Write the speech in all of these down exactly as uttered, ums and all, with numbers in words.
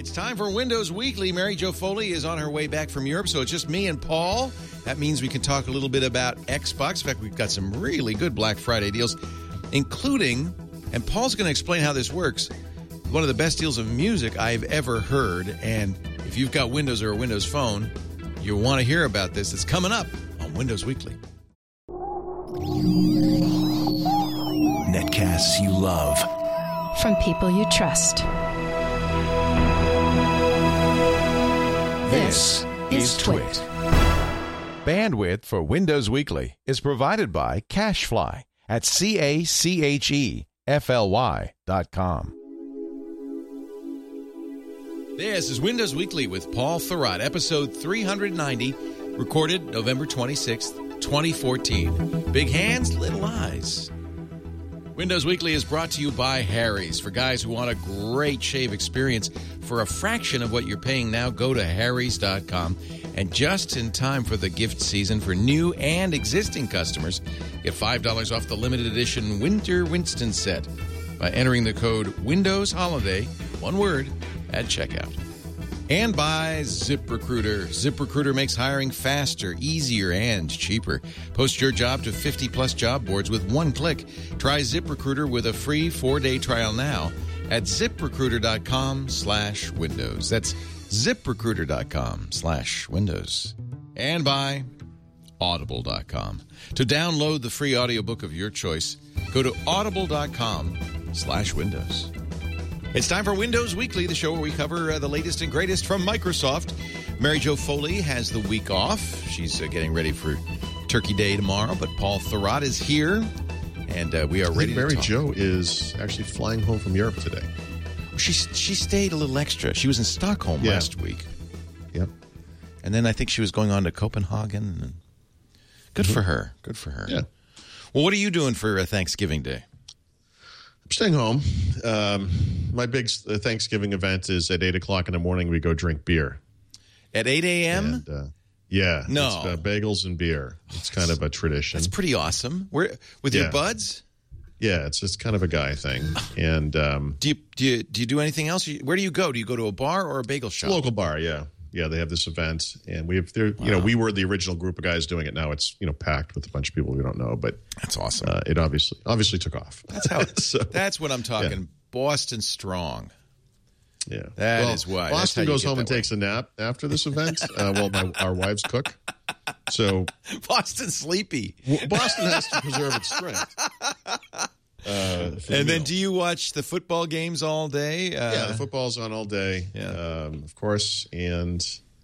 It's time for Windows Weekly. Mary Jo Foley is on her way back from Europe, so it's just me and Paul. That means we can talk a little bit about Xbox. In fact, we've got some really good Black Friday deals, including, and Paul's going to explain how this works, one of the best deals of music I've ever heard. And if you've got Windows or a Windows phone, you'll want to hear about this. It's coming up on Windows Weekly. Netcasts you love. From people you trust. This is Twit. Bandwidth for Windows Weekly is provided by CacheFly at C A C H E F L Y dot com. This is Windows Weekly with Paul Thurrott, episode three ninety, recorded November twenty-sixth, twenty fourteen. Big hands, little eyes. Windows Weekly is brought to you by Harry's. For guys who want a great shave experience for a fraction of what you're paying now, go to harrys dot com. And just in time for the gift season for new and existing customers, get five dollars off the limited edition Winter Winston set by entering the code Windows Holiday, one word, at checkout. And by ZipRecruiter. ZipRecruiter makes hiring faster, easier, and cheaper. Post your job to fifty plus job boards with one click. Try ZipRecruiter with a free four-day trial now at ZipRecruiter.com slash Windows. That's ZipRecruiter.com slash Windows. And by Audible dot com. To download the free audiobook of your choice, go to Audible.com slash Windows. It's time for Windows Weekly, the show where we cover uh, the latest and greatest from Microsoft. Mary Jo Foley has the week off. She's uh, getting ready for Turkey Day tomorrow, but Paul Thurrott is here, and uh, we are ready to Mary talk. Jo is actually flying home from Europe today. She, she stayed a little extra. She was in Stockholm Yeah. last week. Yep. And then I think she was going on to Copenhagen. And good mm-hmm. for her. Good for her. Yeah. Well, what are you doing for uh, Thanksgiving Day? I'm staying home. Um, my big Thanksgiving event is at eight o'clock in the morning. We go drink beer. At eight a.m.? And, uh, yeah. No. It's, uh, bagels and beer. It's kind of a tradition. That's pretty awesome. Where, with Yeah. your buds? Yeah, it's just kind of a guy thing. And um, Do you, do you do you do anything else? You- Where do you go? Do you go to a bar or a bagel shop? local bar, yeah. Yeah, they have this event, and we have, there. you know, we were the original group of guys doing it. Now it's, you know, packed with a bunch of people we don't know, but That's awesome. uh, it obviously obviously took off. That's how. So, That's what I'm talking. yeah. Boston strong. yeah. That well, is why. That's how Boston you goes get home that and way. takes a nap after this event uh, while my, our wives cook. So Boston's sleepy. w- Boston has to preserve its strength. Uh, for the And then meal. do you watch the football games all day? Uh, yeah, the football's on all day, Yeah. um, of course, and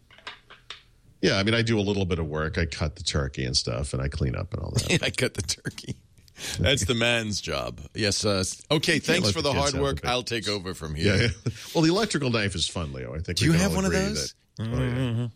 yeah, I mean, I do a little bit of work. I cut the turkey and stuff, and I clean up and all that. I cut the turkey. That's the man's job. Yes. Uh, okay, thanks let for the the kids hard have work. the I'll take over from here. Yeah, yeah. Well, the electrical knife is fun, Leo. I think. Do we you can have all one of agree those? that- oh, yeah.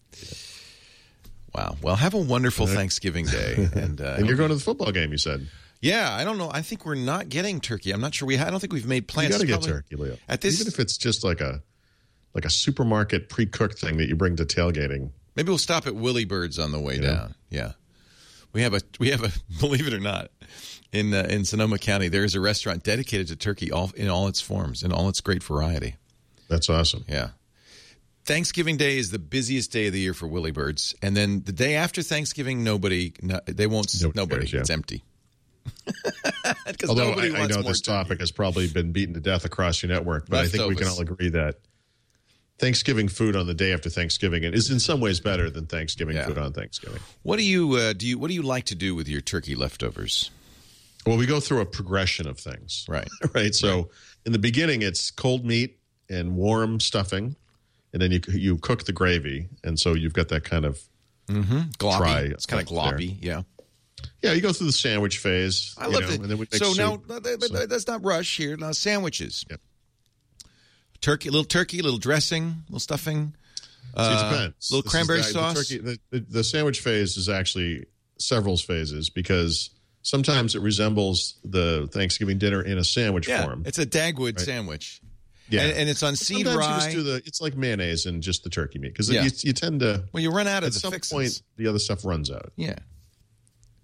Wow. Well, have a wonderful Thanksgiving Day. And, uh, And you're going to the football game, you said. yeah, I don't know. I think we're not getting turkey. I'm not sure. We. I don't think we've made You plans. got to It's get probably- turkey, Leo. At this, Even if it's just like a like a supermarket pre-cooked thing that you bring to tailgating. maybe we'll stop at Willie Bird's on the way You know? down. Yeah, we have a we have a believe it or not, in uh, in Sonoma County there is a restaurant dedicated to turkey all in all its forms, in all its great variety. That's awesome. Yeah. Thanksgiving Day is the busiest day of the year for Willie Birds, and then the day after Thanksgiving, nobody no, they won't Nobody nobody. cares, yeah. It's empty. Because Although nobody I, I wants know more this topic turkey. has probably been beaten to death across your network, but I think we can Leftovers. all agree that Thanksgiving food on the day after Thanksgiving is in some ways better than Thanksgiving Yeah. food on Thanksgiving. What do you uh, do? You what do you like to do with your turkey leftovers? Well, we go through a progression of things. Right. Right. So in the beginning, it's cold meat and warm stuffing, and then you you cook the gravy, and so you've got that kind of Gloppy. Try It's kind of up there. gloppy. Yeah. yeah. You go through the sandwich phase. I you love know, it. And then we make So soup. now, th- th- So- let's not rush here. Now, sandwiches. Yep. Turkey, little turkey, little dressing, little stuffing. See, it Uh, depends. little This is cranberry the- sauce. The, turkey, the, the, the sandwich phase is actually several phases because sometimes it resembles the Thanksgiving dinner in a sandwich Yeah, form. it's a Dagwood Right. sandwich. Yeah, and, and it's on seed Sometimes rye. you just do the. It's like mayonnaise and just the turkey meat because Yeah. you, you tend to. well, you run out of At the some fixins. point, the other stuff runs out. Yeah.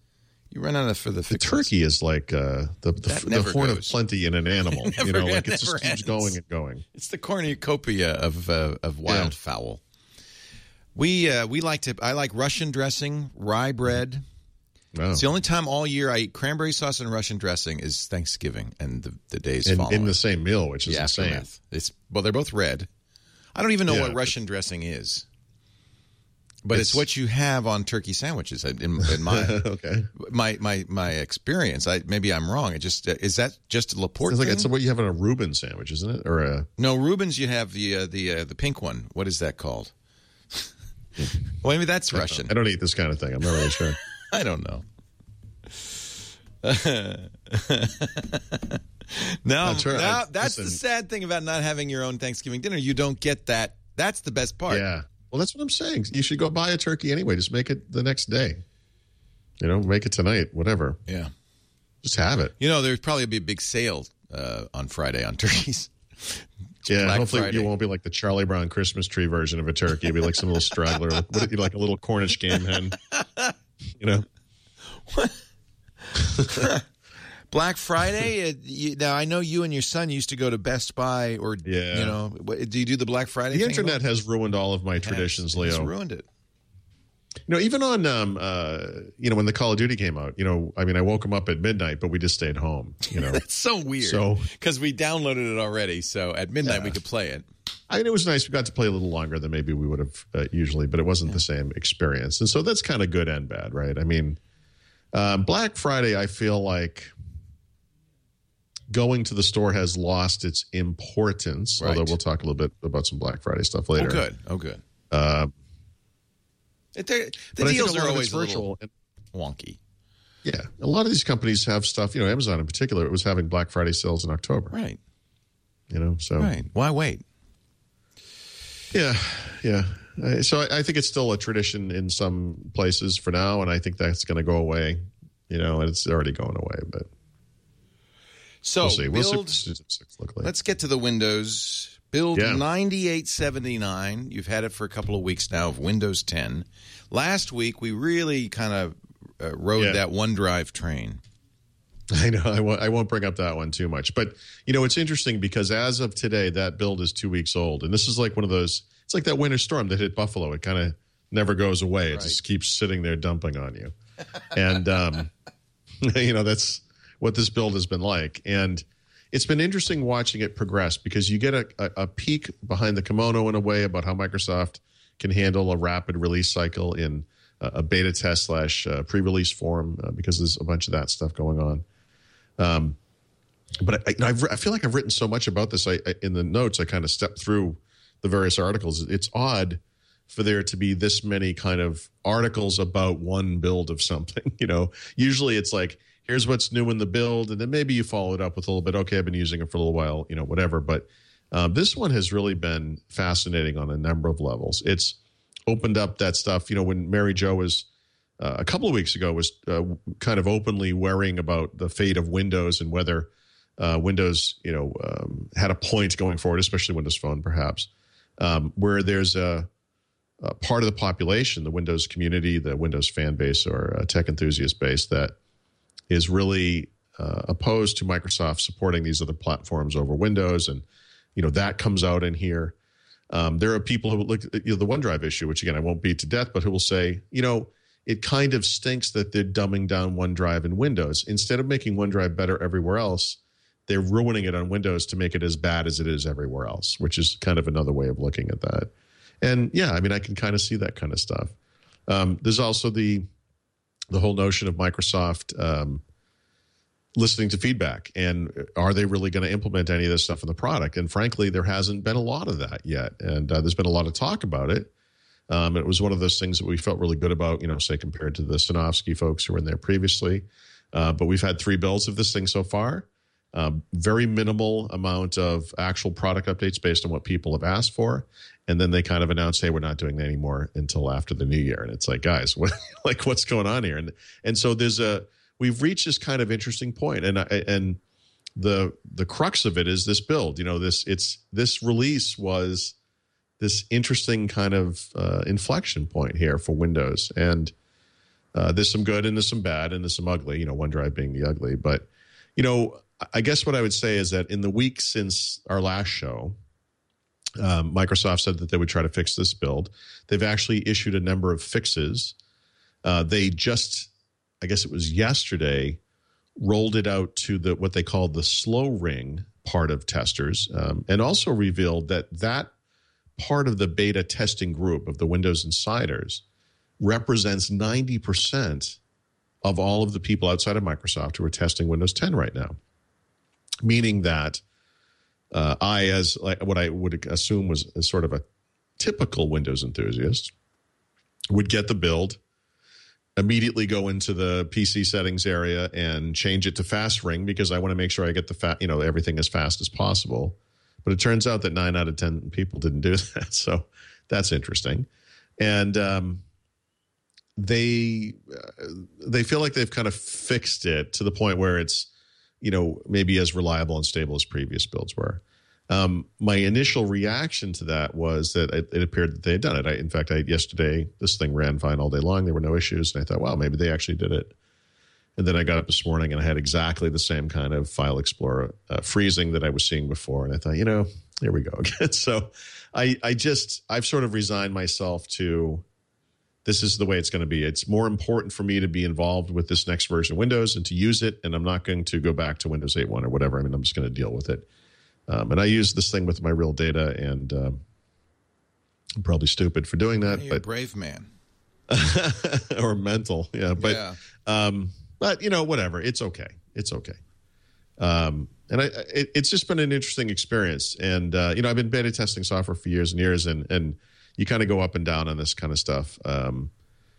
You run out of for the The fixins. turkey is like uh, the the, That the never horn goes. of plenty in an animal. It you never- know, like it it just never keeps ends. going and going. It's the cornucopia of uh, of wildfowl. Yeah. We uh, we like to. I like Russian dressing, rye bread. Wow. It's the only time all year I eat cranberry sauce and Russian dressing is Thanksgiving and the, the days in, following. in the same meal, which is the insane. aftermath. It's well, they're both red. I don't even know Yeah, what but- Russian dressing is, but it's, It's- what you have on turkey sandwiches. In, in my Okay. my my my experience, I maybe I'm wrong. It just uh, is that just a Laporte It's like thing? it's what you have in a Reuben sandwich, isn't it? Or a No, Rubens. You have the uh, the uh, the pink one. What is that called? Well, maybe that's Russian. I don't eat this kind of thing. I'm not really sure. I don't know. now, That's right. now that's the Listen. sad thing about not having your own Thanksgiving dinner. You don't get that. That's the best part. Yeah. Well, that's what I'm saying. You should go buy a turkey anyway. Just make it the next day. You know, make it tonight, whatever. Yeah. Just have it. You know, there's probably be a big sale uh, on Friday on turkeys. Yeah, Black hopefully Friday. you won't be like the Charlie Brown Christmas tree version of a turkey. You'll be like some little straggler, like, what, like a little Cornish game hen. You know? Black Friday. Uh, you, now I know you and your son used to go to Best Buy, or Yeah. you know, what, do you do the Black Friday? The thing internet at all? has ruined all of my It has. traditions, It's Leo. ruined it. You know, even on, um, uh, you know, when the Call of Duty came out, you know, I mean, I woke him up at midnight, but we just stayed home, you know. That's so weird. So- because we downloaded it already, so at midnight Yeah. we could play it. I mean, it was nice. We got to play a little longer than maybe we would have uh, usually, but it wasn't the same experience. And so that's kind of good and bad, right? I mean, um, Black Friday, I feel like going to the store has lost its importance, Right. although we'll talk a little bit about some Black Friday stuff later. Oh, good. Oh, good. Uh, It, the but I think deals a lot are of always it's a virtual. little And, wonky. yeah, a lot of these companies have stuff, you know, Amazon in particular, it was having Black Friday sales in October, Right. you know, so. Right. Why wait? Yeah, yeah. Uh, So I, I think it's still a tradition in some places for now, and I think that's going to go away. You know, and it's already going away, but So we'll see. We'll see what build, the Season six look like. let's get to the Windows. Build Yeah. ninety-eight seventy-nine. You've had it for a couple of weeks now of Windows ten. Last week, we really kind of uh, rode Yeah. that OneDrive train. I know. I won't, I won't bring up that one too much. But, you know, it's interesting because as of today, that build is two weeks old. And this is like one of those, it's like that winter storm that hit Buffalo. It kind of never goes away. It Right. just keeps sitting there dumping on you. And, um, you know, that's what this build has been like. And it's been interesting watching it progress because you get a, a, a peek behind the kimono in a way about how Microsoft can handle a rapid release cycle in a, a beta test slash uh, pre-release form uh, because there's a bunch of that stuff going on. Um, but I, I've, I feel like I've written so much about this. I, I in the notes, I kind of stepped through the various articles. It's odd for there to be this many kind of articles about one build of something. You know, usually it's like, here's what's new in the build, and then maybe you follow it up with a little bit. Okay, I've been using it for a little while, you know, whatever. But um, this one has really been fascinating on a number of levels. It's opened up that stuff. You know, when Mary Jo was uh, a couple of weeks ago was uh, kind of openly worrying about the fate of Windows and whether uh, Windows, you know, um, had a point going forward, especially Windows Phone, perhaps, um, where there's a, a part of the population, the Windows community, the Windows fan base or uh, tech enthusiast base that is really uh, opposed to Microsoft supporting these other platforms over Windows. And, you know, that comes out in here. Um, there are people who look at you know, the OneDrive issue, which, again, I won't beat to death, but who will say, you know, it kind of stinks that they're dumbing down OneDrive in Windows. Instead of making OneDrive better everywhere else, they're ruining it on Windows to make it as bad as it is everywhere else, which is kind of another way of looking at that. And, yeah, I mean, I can kind of see that kind of stuff. Um, there's also the the whole notion of Microsoft um, listening to feedback. And are they really going to implement any of this stuff in the product? And frankly, there hasn't been a lot of that yet. And uh, there's been a lot of talk about it. Um, it was one of those things that we felt really good about, you know, say compared to the Sinofsky folks who were in there previously. Uh, but we've had three builds of this thing so far. Um, very minimal amount of actual product updates based on what people have asked for. And then they kind of announced, hey, we're not doing that anymore until after the new year. And it's like, guys, what, like what's going on here? And and so there's a we've reached this kind of interesting point. And I, and the the crux of it is this build. You know, this it's this release was this interesting kind of uh, inflection point here for Windows. And Uh, there's some good and there's some bad and there's some ugly, you know, OneDrive being the ugly. But, you know, I guess what I would say is that in the week since our last show, um, Microsoft said that they would try to fix this build. They've actually issued a number of fixes. Uh, they just, I guess it was yesterday, rolled it out to the what they call the slow ring part of testers, um, and also revealed that that part of the beta testing group of the Windows Insiders represents ninety percent of all of the people outside of Microsoft who are testing Windows ten right now. Meaning that uh, I, as like, what I would assume was a sort of a typical Windows enthusiast, would get the build, immediately go into the P C settings area and change it to fast ring because I want to make sure I get the fa- you know everything as fast as possible. But it turns out that nine out of ten people didn't do that, so that's interesting. And um, they uh, they feel like they've kind of fixed it to the point where it's, you know, maybe as reliable and stable as previous builds were. Um, my initial reaction to that was that it, it appeared that they had done it. I, in fact, I, yesterday, this thing ran fine all day long. There were no issues. And I thought, wow, maybe they actually did it. And then I got up this morning and I had exactly the same kind of File Explorer uh, freezing that I was seeing before. And I thought, you know, here we go again. So I, I just, I've sort of resigned myself to this is the way it's going to be. It's more important for me to be involved with this next version of Windows and to use it. And I'm not going to go back to Windows eight point one or whatever. I mean, I'm just going to deal with it. Um, and I use this thing with my real data, and um, I'm probably stupid for doing that. You're but a brave man. or mental, yeah. But, yeah. Um, but you know, whatever. It's okay. It's okay. Um, and I, it, it's just been an interesting experience. And uh, you know, I've been beta testing software for years and years, and and you kind of go up and down on this kind of stuff. Um,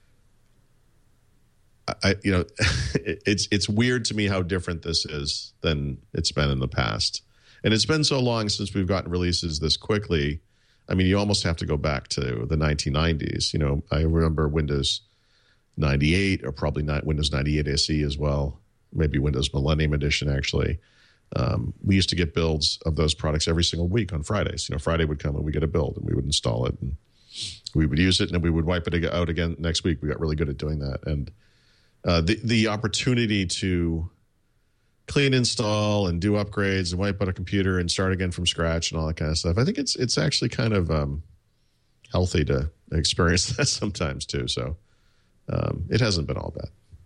I, you know, it, it's it's weird to me how different this is than it's been in the past. And it's been so long since we've gotten releases this quickly. I mean, you almost have to go back to the nineteen nineties. You know, I remember Windows ninety-eight, or probably not Windows ninety-eight S E as well. Maybe Windows Millennium Edition, actually. Um, we used to get builds of those products every single week on Fridays. You know, Friday would come and we get a build, and we would install it, and we would use it, and then we would wipe it out again next week. We got really good at doing that. And uh, the the opportunity to clean, install, and do upgrades and wipe out a computer and start again from scratch and all that kind of stuff, I think it's it's actually kind of um, healthy to experience that sometimes too. So um, it hasn't been all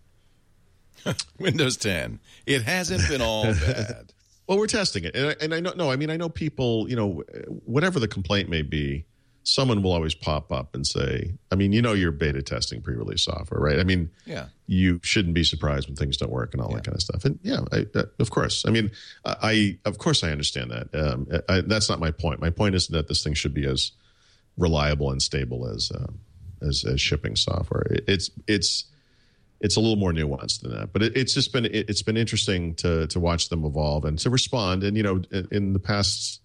bad. Windows ten. It hasn't been all bad. Well, we're testing it. And I, and I know, no, I mean, I know people, you know, whatever the complaint may be, someone will always pop up and say, I mean, you know, you're beta testing pre-release software, right? I mean, yeah, you shouldn't be surprised when things don't work and all yeah. that kind of stuff. And yeah, I, uh, of course. I mean, I, of course I understand that. Um, I, that's not my point. My point is that this thing should be as reliable and stable as, um, as, as shipping software. It, it's, it's, it's a little more nuanced than that, but it, it's just been, it, it's been interesting to, to watch them evolve and to respond. And, you know, in, in the past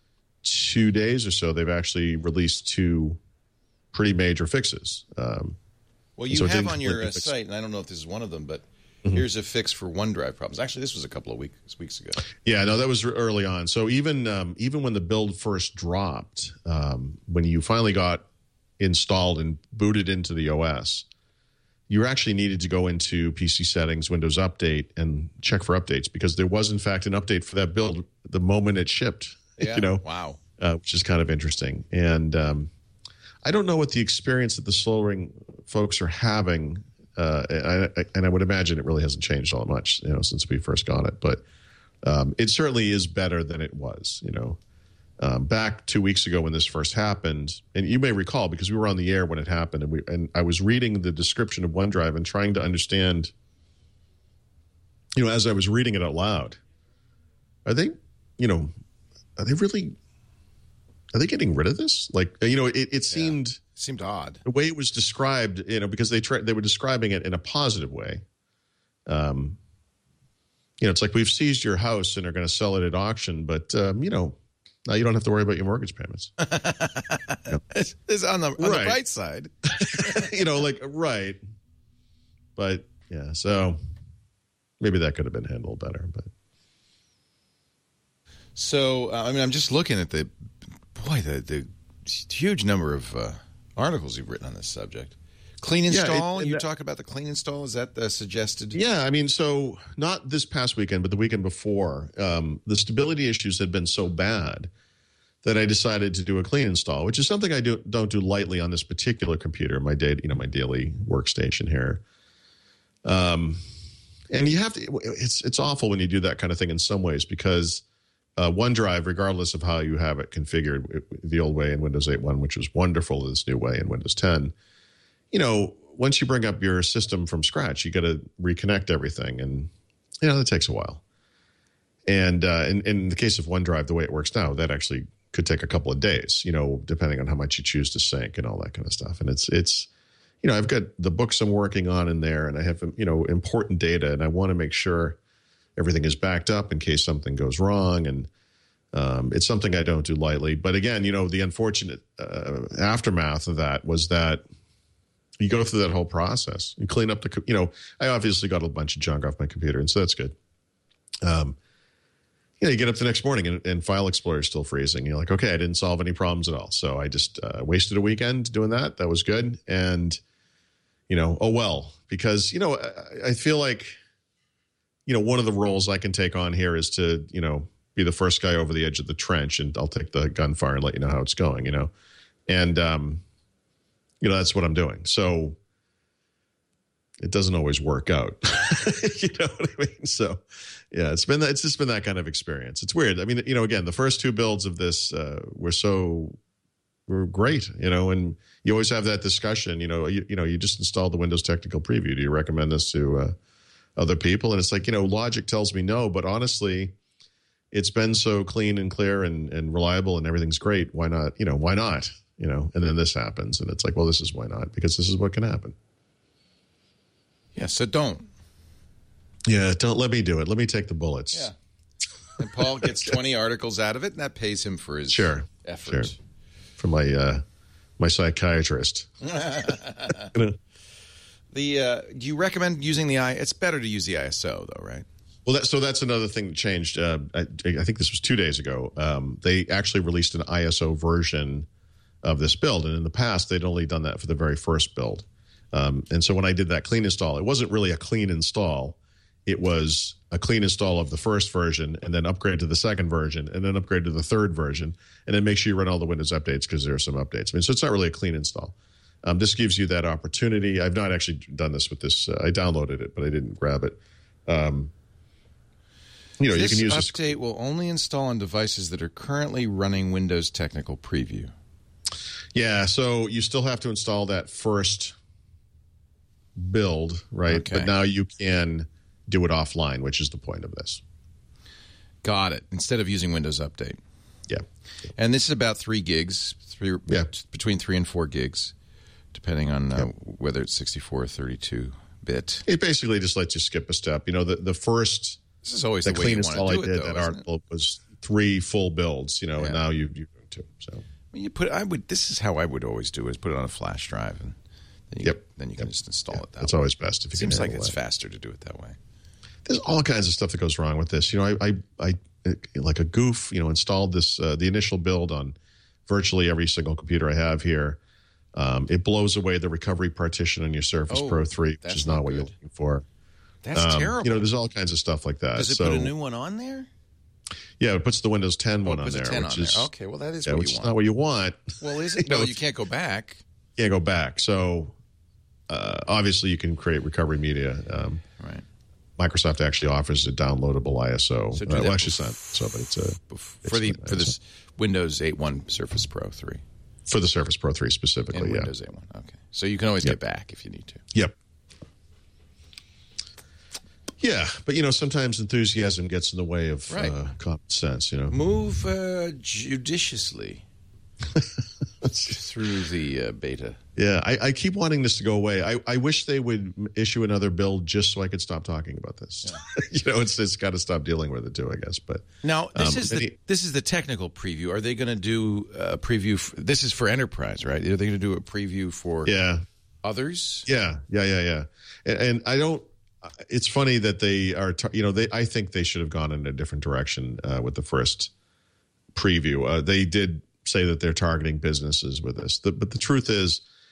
two days or so, they've actually released two pretty major fixes. Um, well, you so have on your uh, fix- site, and I don't know if this is one of them, but mm-hmm. here's a fix for OneDrive problems. Actually, this was a couple of weeks weeks ago. Yeah, no, that was early on. So even um, even when the build first dropped, um, when you finally got installed and booted into the O S, you actually needed to go into P C settings, Windows Update, and check for updates, because there was, in fact, an update for that build the moment it shipped. Yeah. You know, wow, uh, which is kind of interesting. And um, I don't know what the experience that the slow ring folks are having, uh, and, I, and I would imagine it really hasn't changed all that much, you know, since we first got it. But um, it certainly is better than it was, you know. Um, back two weeks ago when this first happened, and you may recall because we were on the air when it happened, and we and I was reading the description of OneDrive and trying to understand, you know, as I was reading it out loud, are they, you know, are they really, are they getting rid of this? Like, you know, it, it seemed yeah. seemed odd the way it was described, you know, because they tried they were describing it in a positive way. Um, you know, it's like, we've seized your house and are going to sell it at auction, but um, you know. Now you don't have to worry about your mortgage payments. Yep. It's, it's on the on right. the bright side. You know, like, right. But, yeah, so maybe that could have been handled better. But So, uh, I mean, I'm just looking at the, boy, the, the huge number of uh, articles you've written on this subject. Clean install? Yeah, it, you that, talk about the clean install? Is that the suggested? Yeah, I mean, so not this past weekend, but the weekend before, um, the stability issues had been so bad that I decided to do a clean install, which is something I do, don't do lightly on this particular computer, my day, you know, my daily workstation here. Um, and you have to. It's it's awful when you do that kind of thing in some ways because uh, OneDrive, regardless of how you have it configured, it, the old way in Windows eight point one, which was wonderful, this new way in Windows ten. You know, once you bring up your system from scratch, you got to reconnect everything. And, you know, that takes a while. And uh, in, in the case of OneDrive, the way it works now, that actually could take a couple of days, you know, depending on how much you choose to sync and all that kind of stuff. And it's, it's, you know, I've got the books I'm working on in there and I have, you know, important data and I want to make sure everything is backed up in case something goes wrong. And um, it's something I don't do lightly. But again, you know, the unfortunate uh, aftermath of that was that you go through that whole process. You clean up the, you know, I obviously got a bunch of junk off my computer, and so that's good. Um, you know, you get up the next morning and, and File Explorer is still freezing. You're like, okay, I didn't solve any problems at all. So I just uh, wasted a weekend doing that. That was good. And, you know, oh, well, because, you know, I, I feel like, you know, one of the roles I can take on here is to, you know, be the first guy over the edge of the trench, and I'll take the gunfire and let you know how it's going, you know. And, um, you know, that's what I'm doing. So it doesn't always work out. You know what I mean? So, yeah, it's been that, it's just been that kind of experience. It's weird. I mean, you know, again, the first two builds of this uh, were so were great, you know, and you always have that discussion. You know, you, you know, you just installed the Windows Technical Preview. Do you recommend this to uh, other people? And it's like, you know, logic tells me no, but honestly, it's been so clean and clear and, and reliable and everything's great. Why not? You know, why not? You know, and then this happens, and it's like, well, this is why not? Because this is what can happen. Yeah, so don't. Yeah, don't let me do it. Let me take the bullets. Yeah. And Paul gets twenty articles out of it, and that pays him for his sure, effort. Sure. For my uh, my psychiatrist. The uh, do you recommend using the I? It's better to use the I S O, though, right? Well, that, so that's another thing that changed. Uh, I, I think this was two days ago. Um, they actually released an I S O version of this build. And in the past, they'd only done that for the very first build. Um, and so when I did that clean install, it wasn't really a clean install. It was a clean install of the first version and then upgrade to the second version and then upgrade to the third version and then make sure you run all the Windows updates because there are some updates. I mean, so it's not really a clean install. Um, this gives you that opportunity. I've not actually done this with this. Uh, I downloaded it, but I didn't grab it. Um, you know, this you can use update this update will only install on devices that are currently running Windows Technical Preview. Yeah, so you still have to install that first build, right? Okay. But now you can do it offline, which is the point of this. Got it. Instead of using Windows Update. Yeah. And this is about three gigs, three, yeah. between three and four gigs, depending on uh, yeah. whether it's sixty-four or thirty-two bit. It basically just lets you skip a step. You know, the, the first this is always the the way you cleanest want to all do I it, did though, that isn't article it? was three full builds, you know, yeah. and now you you do two. So I mean, you put I would this is how I would always do it, is put it on a flash drive and then you, yep. then you can yep. just install yeah. it that That's way. always best if you it seems can like it's that. faster to do it that way. There's all kinds of stuff that goes wrong with this. You know, I, I, I like a goof, you know, installed this, uh, the initial build on virtually every single computer I have here. Um, it blows away the recovery partition on your Surface oh, Pro three, which is not, not what you're looking for. That's um, terrible. You know, there's all kinds of stuff like that. Does it so, put a new one on there? Yeah, it puts the Windows ten oh, one on there, ten which on is there. Okay, well, that is yeah, what which you is want. not what you want. Well, is it? you know, No, you can't go back. You can't go back. So uh, obviously, you can create recovery media. Um, right. Microsoft actually offers a downloadable I S O. So do uh, that well, actually, bef- it's not. So, but it's a for the for this Windows eight point one Surface Pro three. For the Surface Pro three specifically, and yeah. Windows eight point one. Okay, so you can always yep. get back if you need to. Yep. Yeah, but you know, sometimes enthusiasm gets in the way of right. uh, common sense. You know, move uh, judiciously through the uh, beta. Yeah, I, I keep wanting this to go away. I, I wish they would issue another build just so I could stop talking about this. Yeah. you know, it's it's got to stop dealing with it too, I guess. But now this um, is the any, this is the technical preview. Are they going to do a preview? For, this is for enterprise, right? Are they going to do a preview for yeah others? Yeah, yeah, yeah, yeah. And, and I don't. It's funny that they are. You know, they. I think they should have gone in a different direction uh, with the first preview. Uh, they did say that they're targeting businesses with this, the, but the truth is,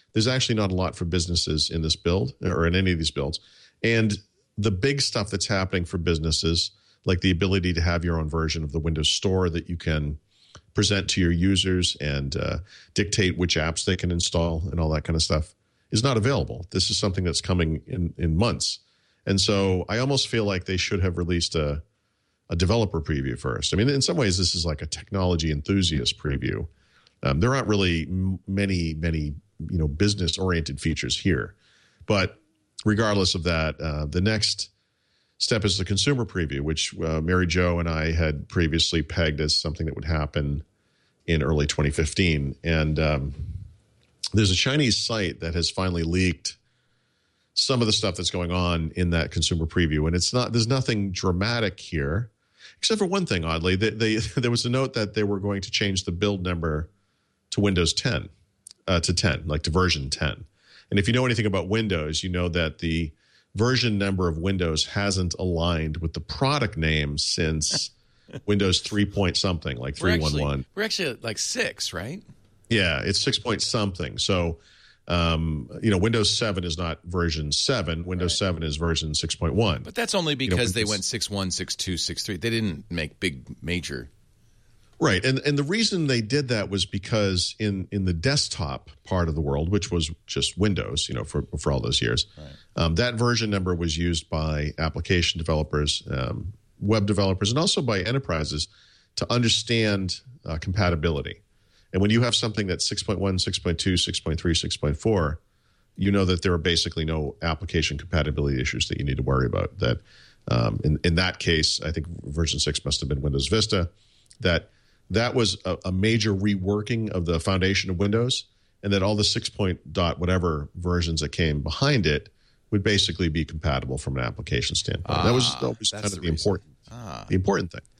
there's actually not a lot for businesses in this build or in any of these builds. And the big stuff that's happening for businesses, like the ability to have your own version of the Windows Store that you can present to your users and uh, dictate which apps they can install and all that kind of stuff, is not available. This is something that's coming in, in months. And so I almost feel like they should have released a, a developer preview first. I mean, in some ways, this is like a technology enthusiast preview. Um, there aren't really m- many, many, you know, business-oriented features here. But regardless of that, uh, the next step is the consumer preview, which uh, Mary Jo and I had previously pegged as something that would happen in early twenty fifteen. And um, there's a Chinese site that has finally leaked some of the stuff that's going on in that consumer preview. And it's not, there's nothing dramatic here, except for one thing, oddly. They, they, there was a note that they were going to change the build number to Windows ten, uh, to ten, like to version ten. And if you know anything about Windows, you know that the version number of Windows hasn't aligned with the product name since Windows three point something, like three one one. We're actually at like six, right? Yeah, it's six point something. So, um, you know, Windows seven is not version seven. Windows right. seven is version six point one. But that's only because you know, they went six one, six two, six three. They didn't make big major. Right. And and the reason they did that was because in, in the desktop part of the world, which was just Windows, you know, for, for all those years, right. um, that version number was used by application developers, um, web developers, and also by enterprises to understand uh, compatibility. And when you have something that's six point one, six point two, six point three, six point four, you know that there are basically no application compatibility issues that you need to worry about. That um, in, in that case, I think version six must have been Windows Vista, that that was a, a major reworking of the foundation of Windows, and that all the six point dot whatever versions that came behind it would basically be compatible from an application standpoint. Ah, that was, that was kind of the, the important, ah. the important thing.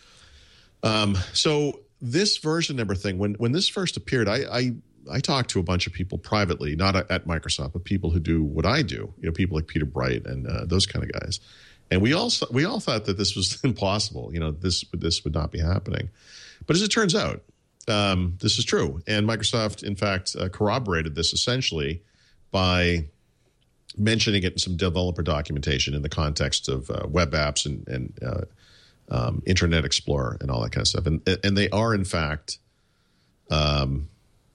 Um, so this version number thing, when when this first appeared, I, I I talked to a bunch of people privately, not at Microsoft, but people who do what I do. You know, people like Peter Bright and uh, those kind of guys. And we all we all thought that this was impossible. You know, this this would not be happening. But as it turns out, um, this is true. And Microsoft, in fact, uh, corroborated this essentially by mentioning it in some developer documentation in the context of uh, web apps and, and uh, um, Internet Explorer and all that kind of stuff. And, and they are, in fact, um,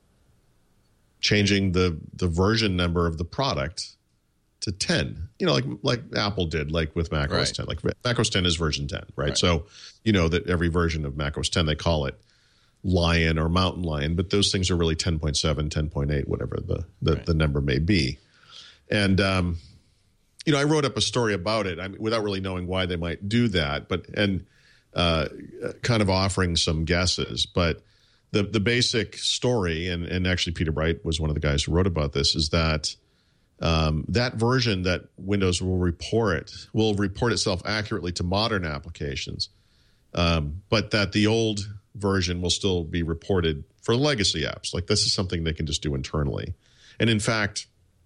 changing the, the version number of the product to ten, you know, like like Apple did, like with Mac O S right. ten. Like Mac O S ten is version ten, right? right? So, you know that every version of Mac O S ten, they call it Lion or Mountain Lion, but those things are really ten point seven, ten point eight, whatever the, the, right. the number may be. And, um, you know, I wrote up a story about it I mean, without really knowing why they might do that, but and uh, kind of offering some guesses. But the, the basic story, and, and actually Peter Bright was one of the guys who wrote about this, is that Um, that version that Windows will report will report itself accurately to modern applications, um, but that the old version will still be reported for legacy apps. Like this is something they can just do internally. And in fact,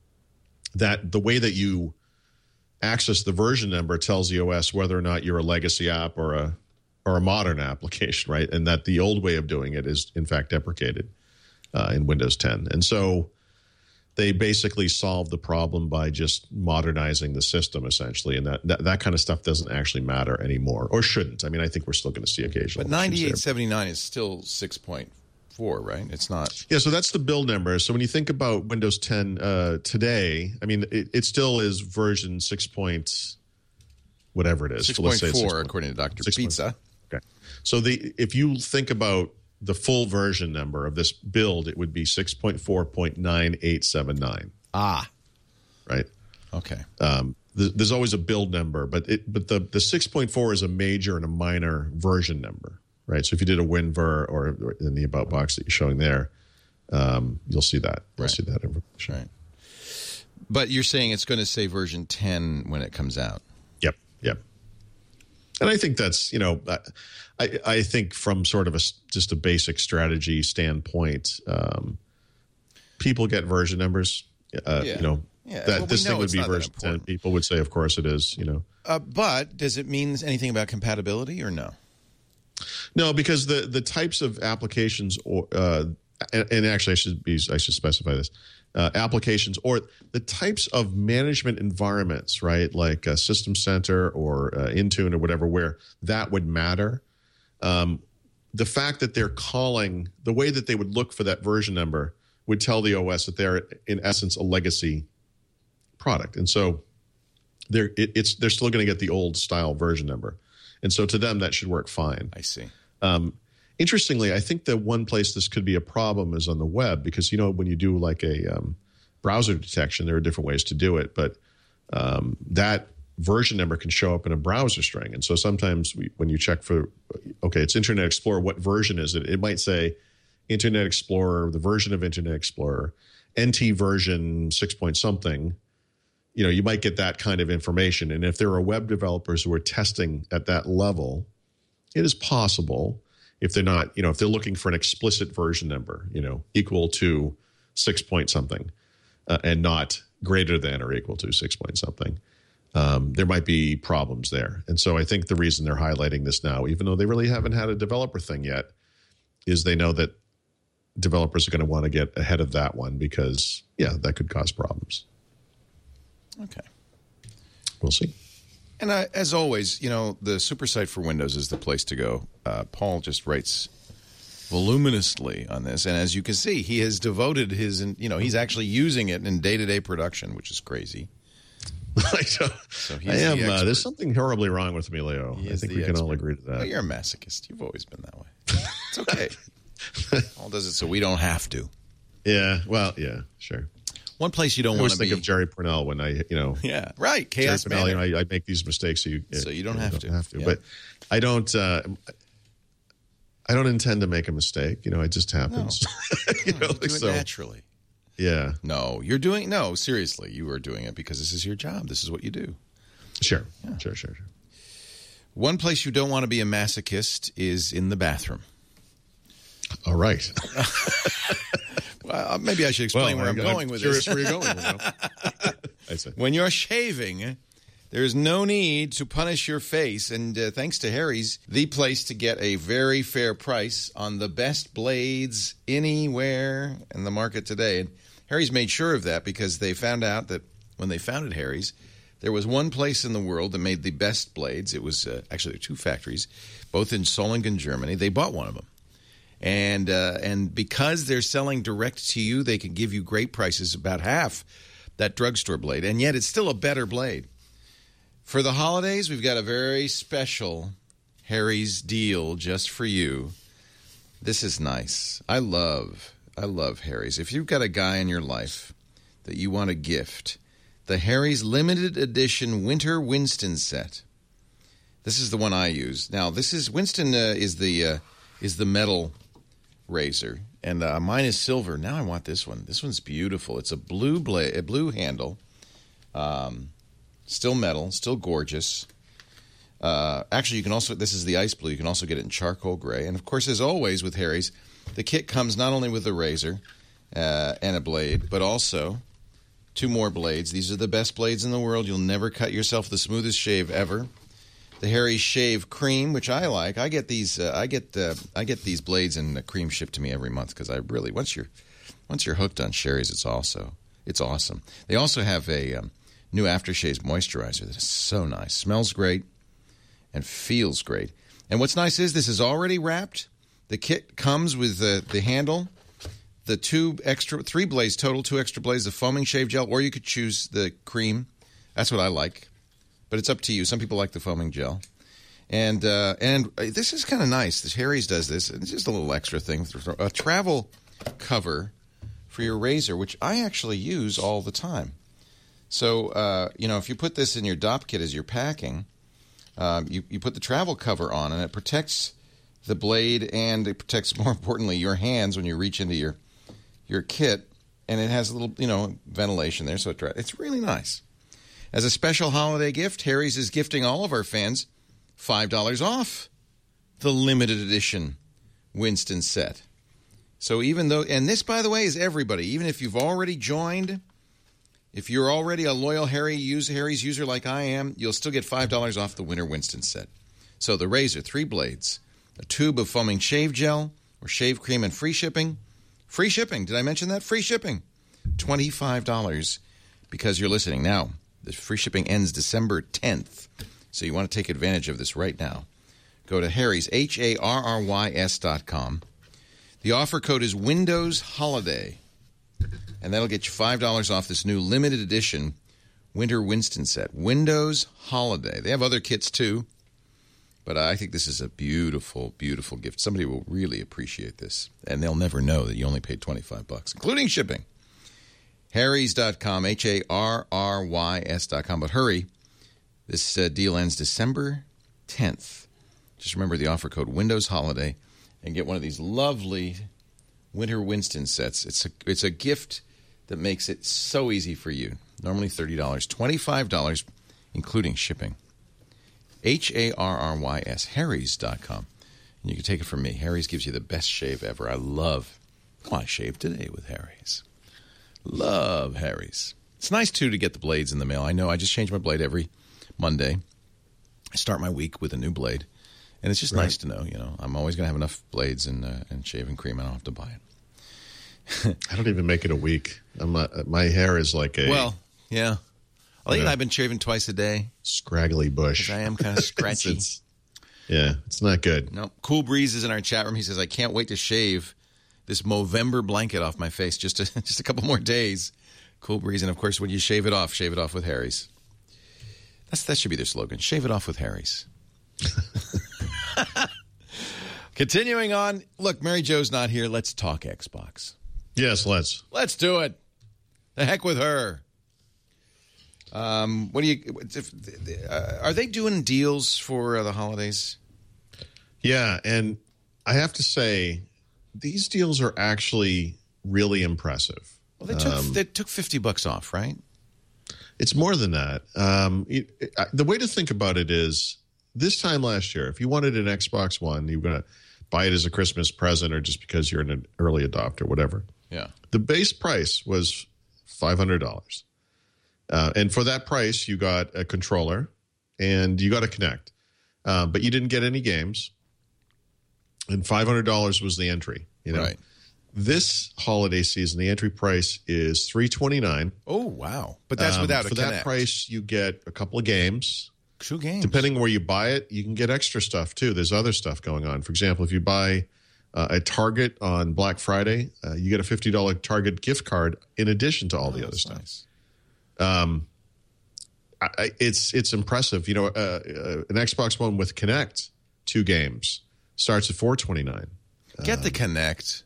that the way that you access the version number tells the O S whether or not you're a legacy app or a or a modern application, right? And that the old way of doing it is in fact deprecated uh, in Windows ten. And so they basically solved the problem by just modernizing the system, essentially, and that, that that kind of stuff doesn't actually matter anymore, or shouldn't. I mean, I think we're still going to see occasional. But ninety-eight seventy-nine is still six point four, right? It's not. Yeah, so that's the build number. So when you think about Windows ten uh, today, I mean, it, it still is version six point whatever it is. six point four, so according to Doctor Pizza. Okay. So the if you think about the full version number of this build, it would be six point four point nine eight seven nine. Ah. Right? Okay. Um, th- there's always a build number, but it but the, the six point four is a major and a minor version number, right? So if you did a WinVer or, or in the About box that you're showing there, um, you'll see that. You'll right. see that information. Right. But you're saying it's going to say version ten when it comes out. Yep, yep. And I think that's, you know, I I think from sort of a just a basic strategy standpoint, um, people get version numbers. Uh, yeah. You know, yeah. that well, this we thing would be version ten. People would say, of course it is, you know. Uh, but does it mean anything about compatibility or no? No, because the, the types of applications or, uh, and, and actually, I should be I should specify this. Uh, applications or the types of management environments, right? Like uh, System Center or uh, Intune or whatever, where that would matter. Um, the fact that they're calling, the way that they would look for that version number would tell the O S that they're, in essence, a legacy product. And so they're, it, it's, they're still going to get the old style version number. And so to them, that should work fine. I see. Um, Interestingly, I think the one place this could be a problem is on the web because, you know, when you do like a um, browser detection, there are different ways to do it. But um, that version number can show up in a browser string. And so sometimes we, when you check for, okay, it's Internet Explorer, what version is it? It might say Internet Explorer, the version of Internet Explorer, N T version six point something. You know, you might get that kind of information. And if there are web developers who are testing at that level, it is possible. If they're not, you know, if they're looking for an explicit version number, you know, equal to six point something uh, and not greater than or equal to six point something, um, there might be problems there. And so I think the reason they're highlighting this now, even though they really haven't had a developer thing yet, is they know that developers are going to want to get ahead of that one because, yeah, that could cause problems. Okay. We'll see. And uh, as always, you know, the super site for Windows is the place to go. Uh, Paul just writes voluminously on this. And as you can see, he has devoted his, you know, he's actually using it in day-to-day production, which is crazy. I, so I am. Uh, there's something horribly wrong with me, Leo. He I think we expert. can all agree to that. Well, you're a masochist. You've always been that way. It's okay. Paul does it so we don't have to. Yeah. Well, yeah, sure. One place you don't I want always to think be. of Jerry Purnell when I, you know. Yeah, right. Chaos Jerry Purnell, you know, I, I make these mistakes, so you, so you don't, you have, don't to. have to. Yeah. But I don't. Uh, I don't intend to make a mistake. You know, it just happens. No. you No, know, you do so, it naturally. Yeah. No, you're doing. No, seriously, you are doing it because this is your job. This is what you do. Sure. Yeah. Sure. Sure. Sure. One place you don't want to be a masochist is in the bathroom. All right. Well, maybe I should explain well, where I'm, I'm going with curious this. where you're going. You know? I see. When you're shaving, there's no need to punish your face. And uh, thanks to Harry's, the place to get a very fair price on the best blades anywhere in the market today. And Harry's made sure of that because they found out that when they founded Harry's, there was one place in the world that made the best blades. It was uh, actually there were two factories, both in Solingen, Germany. They bought one of them. And uh, and because they're selling direct to you, they can give you great prices, about half that drugstore blade. And yet it's still a better blade. For the holidays, we've got a very special Harry's deal just for you. This is nice. I love, I love Harry's. If you've got a guy in your life that you want to gift, the Harry's limited edition Winter Winston set. This is the one I use. Now, this is Winston uh, is the uh, is the metal razor, and uh, mine is silver. Now I want this one. This one's beautiful. It's a blue blade, a blue handle, um, still metal, still gorgeous. Uh, actually, you can also, this is the ice blue. You can also get it in charcoal gray. And of course, as always with Harry's, the kit comes not only with a razor uh, and a blade, but also two more blades. These are the best blades in the world. You'll never cut yourself the smoothest shave ever. The Harry's Shave Cream, which I like. I get these. Uh, I get. Uh, I get these blades and the cream shipped to me every month because I really once you're once you're hooked on Sherry's, it's also it's awesome. They also have a um, new aftershave moisturizer that is so nice, smells great, and feels great. And what's nice is this is already wrapped. The kit comes with the the handle, the two extra three blades total, two extra blades, the foaming shave gel, or you could choose the cream. That's what I like. But it's up to you. Some people like the foaming gel. And uh, and this is kind of nice. This Harry's does this. It's just a little extra thing. A travel cover for your razor, which I actually use all the time. So, uh, you know, if you put this in your D O P kit as you're packing, um, you, you put the travel cover on, and it protects the blade, and it protects, more importantly, your hands when you reach into your your kit. And it has a little, you know, ventilation there, so it, it's really nice. As a special holiday gift, Harry's is gifting all of our fans five dollars off the limited edition Winston set. So even though, and this, by the way, is everybody. Even if you've already joined, if you're already a loyal Harry user, Harry's user like I am, you'll still get five dollars off the Winter Winston set. So the razor, three blades, a tube of foaming shave gel or shave cream and free shipping, Free shipping. Did I mention that? Free shipping. twenty-five dollars because you're listening. Now, the free shipping ends December tenth, so you want to take advantage of this right now. Go to Harry's, H A R R Y S dot com. The offer code is Windows Holiday, and that'll get you five dollars off this new limited edition Winter Winston set. Windows Holiday. They have other kits, too, but I think this is a beautiful, beautiful gift. Somebody will really appreciate this, and they'll never know that you only paid twenty-five bucks, including shipping. Harrys dot com, H A R R Y S dot com. But hurry, this uh, deal ends December tenth. Just remember the offer code Windows Holiday and get one of these lovely Winter Winston sets. It's a, it's a gift that makes it so easy for you. Normally thirty dollars, twenty-five dollars, including shipping. H A R R Y S, Harrys dot com. And you can take it from me. Harry's gives you the best shave ever. I love, oh, I shaved today with Harry's. Love Harry's. It's nice, too, to get the blades in the mail. I know I just change my blade every Monday. I start my week with a new blade. And it's just right. nice to know, you know, I'm always going to have enough blades and, uh, and shaving cream. I don't have to buy it. I don't even make it a week. I'm not, my hair is like a... Well, yeah. I think I've been shaving twice a day. Scraggly bush. I am kind of scratchy. it's, it's, yeah, it's not good. No. Cool Breeze is in our chat room. He says, I can't wait to shave this Movember blanket off my face just a, just a couple more days. Cool Breeze. And, of course, when you shave it off, shave it off with Harry's. That's, that should be their slogan. Shave it off with Harry's. Continuing on. Look, Mary Jo's not here. Let's talk Xbox. Yes, let's. Let's do it. The heck with her. Um, what do you? If, uh, are they doing deals for uh, the holidays? Yeah, and I have to say, these deals are actually really impressive. Well, they took um, they took fifty bucks off, right? It's more than that. Um, it, it, the way to think about it is, this time last year, if you wanted an Xbox One, you were going to buy it as a Christmas present or just because you're an early adopter, whatever. Yeah. The base price was five hundred dollars. Uh, and for that price, you got a controller and you got a Kinect. Uh, but you didn't get any games. And five hundred dollars was the entry. You know? Right. This holiday season, the entry price is three hundred twenty-nine dollars. Oh, wow. But that's um, without a For Kinect. that price, you get a couple of games. Two games. Depending where you buy it, you can get extra stuff, too. There's other stuff going on. For example, if you buy uh, at Target on Black Friday, uh, you get a fifty dollars Target gift card in addition to all oh, the other stuff. Nice. Um, I, I, it's it's impressive. You know, uh, uh, an Xbox One with Kinect, two games, starts at four hundred twenty-nine dollars. Get um, the Kinect.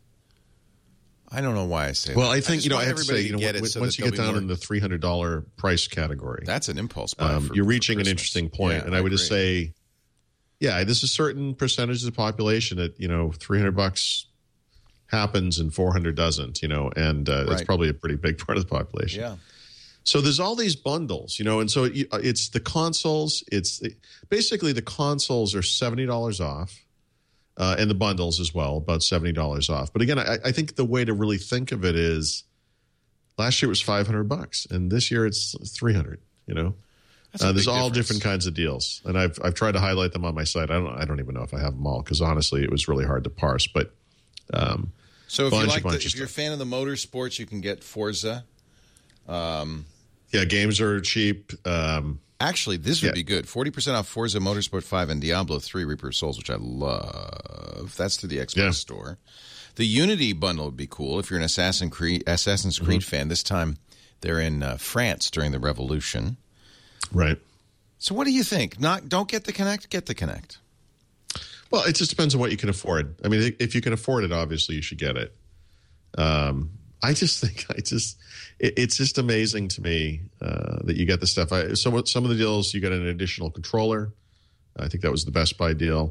I don't know why I say well, that. I think, I you know, I have to say, to you know, w- so once you get down more... in the three hundred dollars price category, that's an impulse buy. Um, for, you're reaching for an interesting point. Yeah, and I, I would just say, yeah, there's a certain percentage of the population that, you know, three hundred bucks happens and four hundred doesn't, you know, and uh, right. that's probably a pretty big part of the population. Yeah. So there's all these bundles, you know, and so it, it's the consoles. It's basically the consoles are seventy dollars off. Uh, and the bundles as well, about seventy dollars off. But again, I, I think the way to really think of it is, last year it was five hundred bucks, and this year it's three hundred. You know, uh, there's all difference. different kinds of deals, and I've I've tried to highlight them on my site. I don't I don't even know if I have them all because honestly, it was really hard to parse. But um, so if bunch, you like, the, if stuff. you're a fan of the motorsports, you can get Forza. Um, yeah, games are cheap. Um, Actually, this would yeah. be good. forty percent off Forza Motorsport five and Diablo three Reaper of Souls, which I love. That's through the Xbox yeah. store. The Unity bundle would be cool if you're an Assassin's Creed, Assassin's Creed mm-hmm. fan. This time they're in uh, France during the Revolution. Right. So what do you think? Not Don't get the Kinect? Get the Kinect. Well, it just depends on what you can afford. I mean, if you can afford it, obviously you should get it. Um, I just think I just it, it's just amazing to me uh, that you get the stuff. I, some some of the deals you get an additional controller. I think that was the Best Buy deal.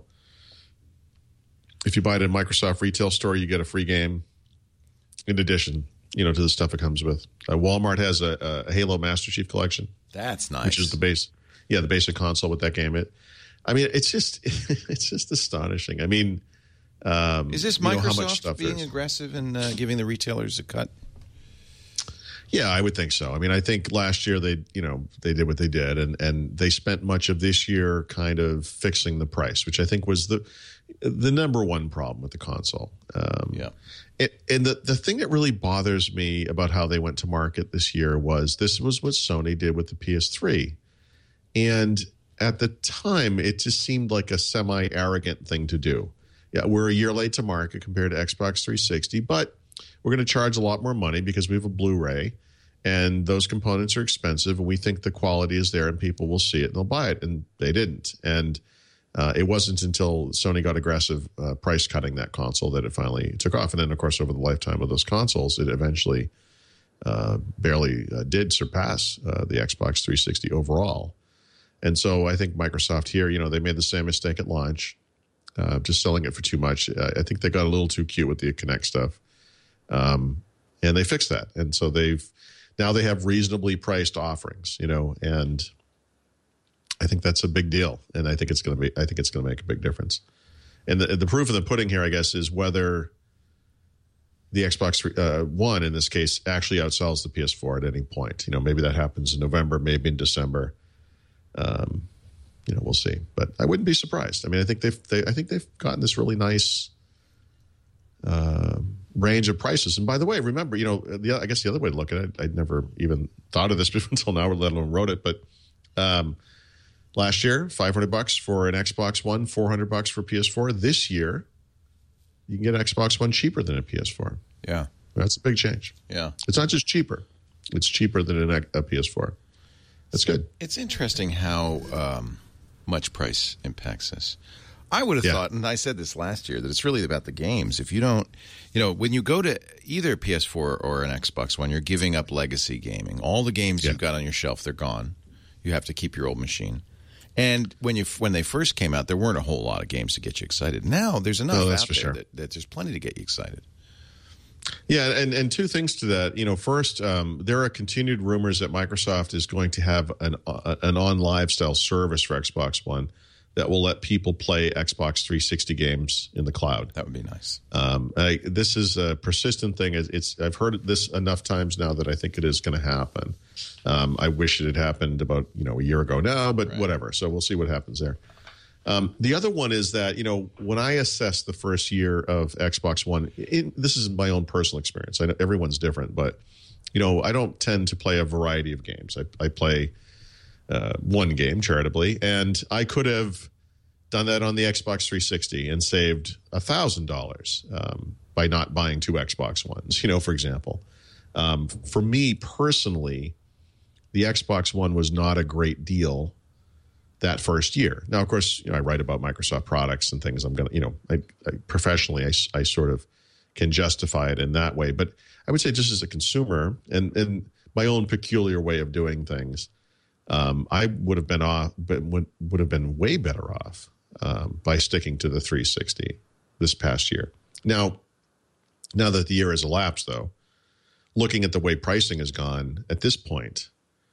If you buy it at a Microsoft retail store, you get a free game in addition, you know, to the stuff it comes with. Uh, Walmart has a, a Halo Master Chief Collection. That's nice. Which is the base, yeah, the basic console with that game. It, I mean, it's just it's just astonishing. I mean. Um, is this Microsoft you know, how much stuff being aggressive and uh, giving the retailers a cut? Yeah, I would think so. I mean, I think last year they, you know, they did what they did, and and they spent much of this year kind of fixing the price, which I think was the the number one problem with the console. Um, yeah. It, and the, the thing that really bothers me about how they went to market this year was this was what Sony did with the P S three. And at the time, it just seemed like a semi-arrogant thing to do. Yeah, we're a year late to market compared to Xbox three sixty, but we're going to charge a lot more money because we have a Blu-ray, and those components are expensive, and we think the quality is there, and people will see it, and they'll buy it. And they didn't. And uh, it wasn't until Sony got aggressive uh, price-cutting that console that it finally took off. And then, of course, over the lifetime of those consoles, it eventually uh, barely uh, did surpass uh, the Xbox three sixty overall. And so I think Microsoft here, you know, they made the same mistake at launch, uh, just selling it for too much. Uh, I think they got a little too cute with the Kinect stuff. Um, and they fixed that. And so they've, now they have reasonably priced offerings, you know, and I think that's a big deal. And I think it's going to be, I think it's going to make a big difference. And the, the proof of the pudding here, I guess, is whether the Xbox uh, One, in this case, actually outsells the P S four at any point. You know, maybe that happens in November, maybe in December. Um, you know, we'll see. But I wouldn't be surprised. I mean, I think they've, they, I think they've gotten this really nice uh, range of prices. And by the way, remember, you know, the, I guess the other way to look at it, I'd never even thought of this until now, let alone wrote it. But um, last year, five hundred bucks for an Xbox One, four hundred bucks for P S four. This year, you can get an Xbox One cheaper than a P S four. Yeah. That's a big change. Yeah. It's not just cheaper. It's cheaper than an, a P S four. That's good. It's interesting how um, much price impacts this. I would have yeah. thought, and I said this last year, that it's really about the games. If you don't, you know, when you go to either P S four or an Xbox One, you're giving up legacy gaming. All the games yeah. you've got on your shelf, they're gone. You have to keep your old machine. And when you when they first came out, there weren't a whole lot of games to get you excited. Now there's enough oh, that's out for there sure. that, that there's plenty to get you excited. Yeah, and, and two things to that. You know, first, um, there are continued rumors that Microsoft is going to have an uh, an on live style service for Xbox One that will let people play Xbox three sixty games in the cloud. That would be nice. Um, I, this is a persistent thing. It's, it's I've heard this enough times now that I think it is going to happen. Um, I wish it had happened about you know a year ago now, but right. whatever. So we'll see what happens there. Um, the other one is that, you know, when I assess the first year of Xbox One, it, this is my own personal experience. I know everyone's different, but, you know, I don't tend to play a variety of games. I, I play uh, one game charitably, and I could have done that on the Xbox three sixty and saved one thousand dollars um, by not buying two Xbox Ones, you know, for example. Um, for me personally, the Xbox One was not a great deal that first year. Now, of course, you know, I write about Microsoft products and things. I'm going to, you know, I, I, professionally, I, I sort of can justify it in that way. But I would say just as a consumer and, and my own peculiar way of doing things, um, I would have been off, but would, would have been way better off um, by sticking to the three sixty this past year. Now, now that the year has elapsed, though, looking at the way pricing has gone at this point,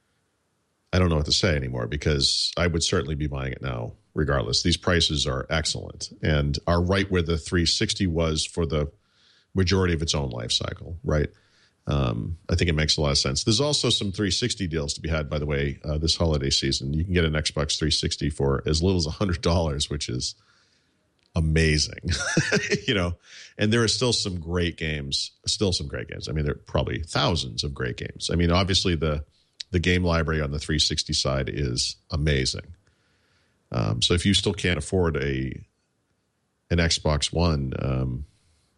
I don't know what to say anymore because I would certainly be buying it now regardless. These prices are excellent and are right where the three sixty was for the majority of its own life cycle, right? Um, I think it makes a lot of sense. There's also some three sixty deals to be had, by the way, uh, this holiday season. You can get an Xbox three sixty for as little as one hundred dollars, which is amazing, you know, and there are still some great games, still some great games. I mean, there are probably thousands of great games. I mean, obviously the The game library on the three sixty side is amazing. Um, so if you still can't afford a an Xbox One, um,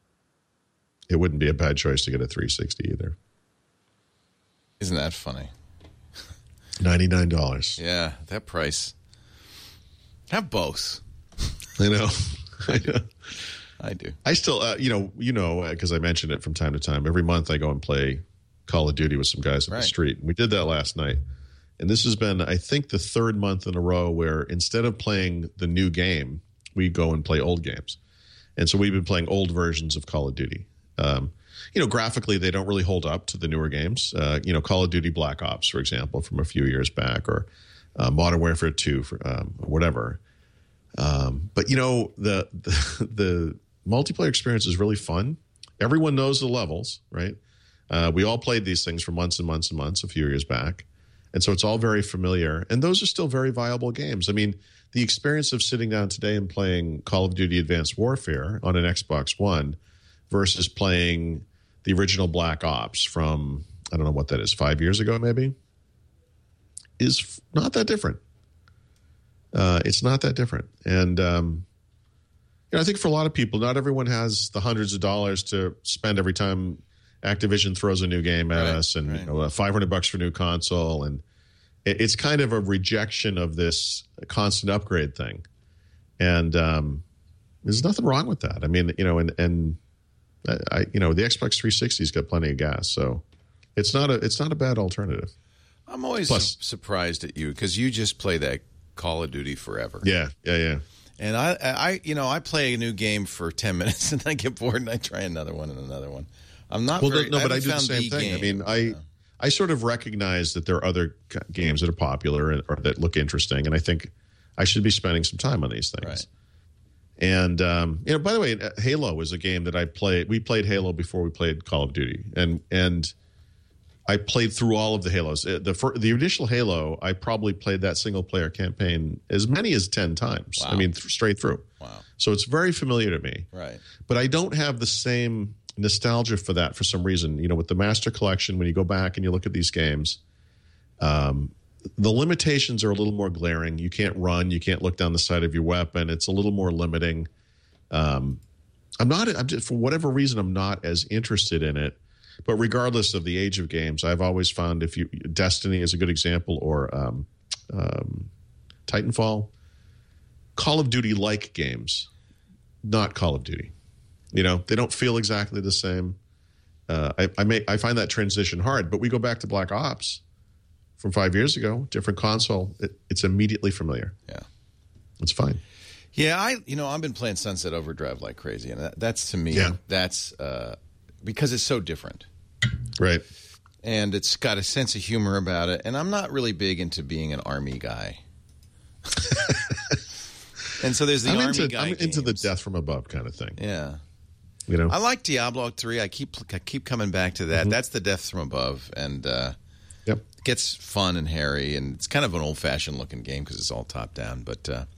it wouldn't be a bad choice to get a three sixty either. Isn't that funny? ninety-nine dollars. Yeah, that price. Have both. I know. I know. I do. I still, uh, you know, you know, because I mention it from time to time. Every month I go and play Call of Duty with some guys on right. the street. We did that last night. And this has been, I think, the third month in a row where instead of playing the new game, we go and play old games. And so we've been playing old versions of Call of Duty. Um, you know, graphically, they don't really hold up to the newer games. Uh, you know, Call of Duty Black Ops, for example, from a few years back, or uh, Modern Warfare two, for, um, or whatever. Um, but, you know, the, the the multiplayer experience is really fun. Everyone knows the levels, right? Uh, we all played these things for months and months and months a few years back. And so it's all very familiar. And those are still very viable games. I mean, the experience of sitting down today and playing Call of Duty Advanced Warfare on an Xbox One versus playing the original Black Ops from, I don't know what that is, five years ago maybe, is not that different. Uh, it's not that different. And, um, you know, I think for a lot of people, not everyone has the hundreds of dollars to spend every time Activision throws a new game at right, us, and right. you know, five hundred bucks for a new console. And it, it's kind of a rejection of this constant upgrade thing. And um, there's nothing wrong with that. I mean, you know, and, and I, you know, the Xbox three sixty's got plenty of gas. So it's not a, it's not a bad alternative. I'm always Plus, su- surprised at you because you just play that Call of Duty forever. Yeah, yeah, yeah. And I, I, you know, I play a new game for ten minutes and I get bored and I try another one and another one. I'm not well, very, no, but I, I do the same the thing. game, I mean, I, you know. I sort of recognize that there are other g- games that are popular and, or that look interesting, and I think I should be spending some time on these things. Right. And um, you know, by the way, Halo is a game that I played. We played Halo before we played Call of Duty, and and I played through all of the Halos. The fir- the initial Halo, I probably played that single player campaign as many as ten times. Wow. I mean, th- straight through. Wow. So it's very familiar to me. Right. But I don't have the same nostalgia for that for some reason. You know, with the Master Collection, when you go back and you look at these games, um, the limitations are a little more glaring. You can't run. You can't look down the sight of your weapon. It's a little more limiting. Um, I'm not, I'm just, for whatever reason, I'm not as interested in it. But regardless of the age of games, I've always found if you, Destiny is a good example, or um, um, Titanfall, Call of Duty-like games, not Call of Duty. You know, they don't feel exactly the same. Uh, I, I may I find that transition hard, but we go back to Black Ops from five years ago, different console. It, it's immediately familiar. Yeah. It's fine. Yeah, I you know I've been playing Sunset Overdrive like crazy, and that, that's to me Yeah. that's uh, because it's so different, Right. and it's got a sense of humor about it. And I'm not really big into being an army guy, and so there's the I'm, army into, guy. I'm into the games. death from above kind of thing. Yeah. You know, I like Diablo three. I keep I keep coming back to that. Mm-hmm. That's the death from above, and uh, yep. it gets fun and hairy, and it's kind of an old fashioned looking game because it's all top down. But uh,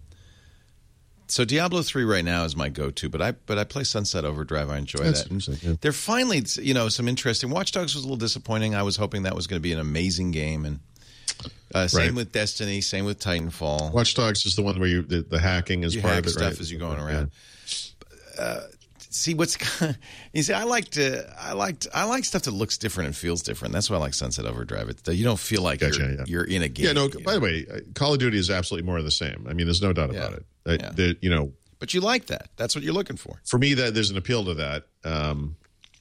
so Diablo three right now is my go to. But I but I play Sunset Overdrive. I enjoy That's that. interesting, yeah. They're finally you know some interesting. Watch Dogs was a little disappointing. I was hoping that was going to be an amazing game, and uh, same Right. with Destiny, same with Titanfall. Watch Dogs is the one where you the, the hacking is you part hack of it, stuff right? as you're going Yeah. around. Uh, see what's you see. I like to. I like. I like stuff that looks different and feels different. That's why I like Sunset Overdrive. It, you don't feel like Gotcha, you're yeah. you're in a game. Yeah, no, you by know? the way, uh, Call of Duty is absolutely more of the same. I mean, there's no doubt Yeah. about it. Uh, Yeah. the, you know, But you like that. That's what you're looking for. for me, that there's an appeal to that. Um,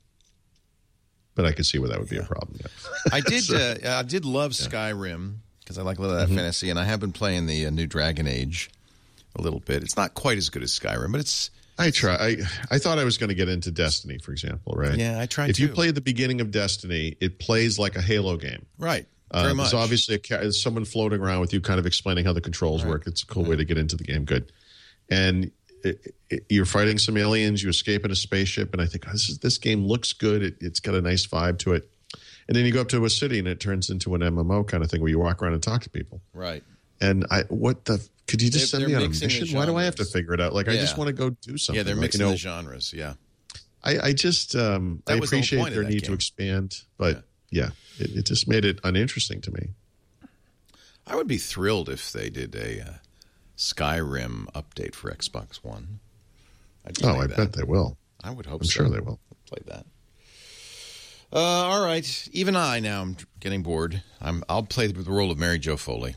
but I could see where that would be a problem. Yeah. I did. uh, I did love Skyrim because I like a little of that Mm-hmm. fantasy, and I have been playing the uh, new Dragon Age a little bit. It's not quite as good as Skyrim, but it's I try. I I thought I was going to get into Destiny, for example, right? Yeah, I tried If you too. play the beginning of Destiny, it plays like a Halo game. right. Uh, Very much. There's obviously a, ca- there's someone floating around with you, kind of explaining how the controls work. It's a cool way to get into the game. Good, and it, it, you're fighting some aliens. You escape in a spaceship, and I think oh, this is this game looks good. It, it's got a nice vibe to it. And then you go up to a city, and it turns into an M M O kind of thing where you walk around and talk to people. right. And I, what the? Could you just They're- send me they're on a mixing the mission? Why do I have to genres. figure it out? Like I just Yeah. want to go do something. Yeah, they're Like, mixing you know, the genres. Yeah. I, I just um, That I was the whole appreciate point of their that need to game. expand, but yeah, it, it just made it uninteresting to me. I would be thrilled if they did a uh, Skyrim update for Xbox One. I'd Oh, play I that. bet they will. I would hope I'm so. sure they will. Play that. Uh, all right. Even I now am getting bored. I'm. I'll play the role of Mary Jo Foley.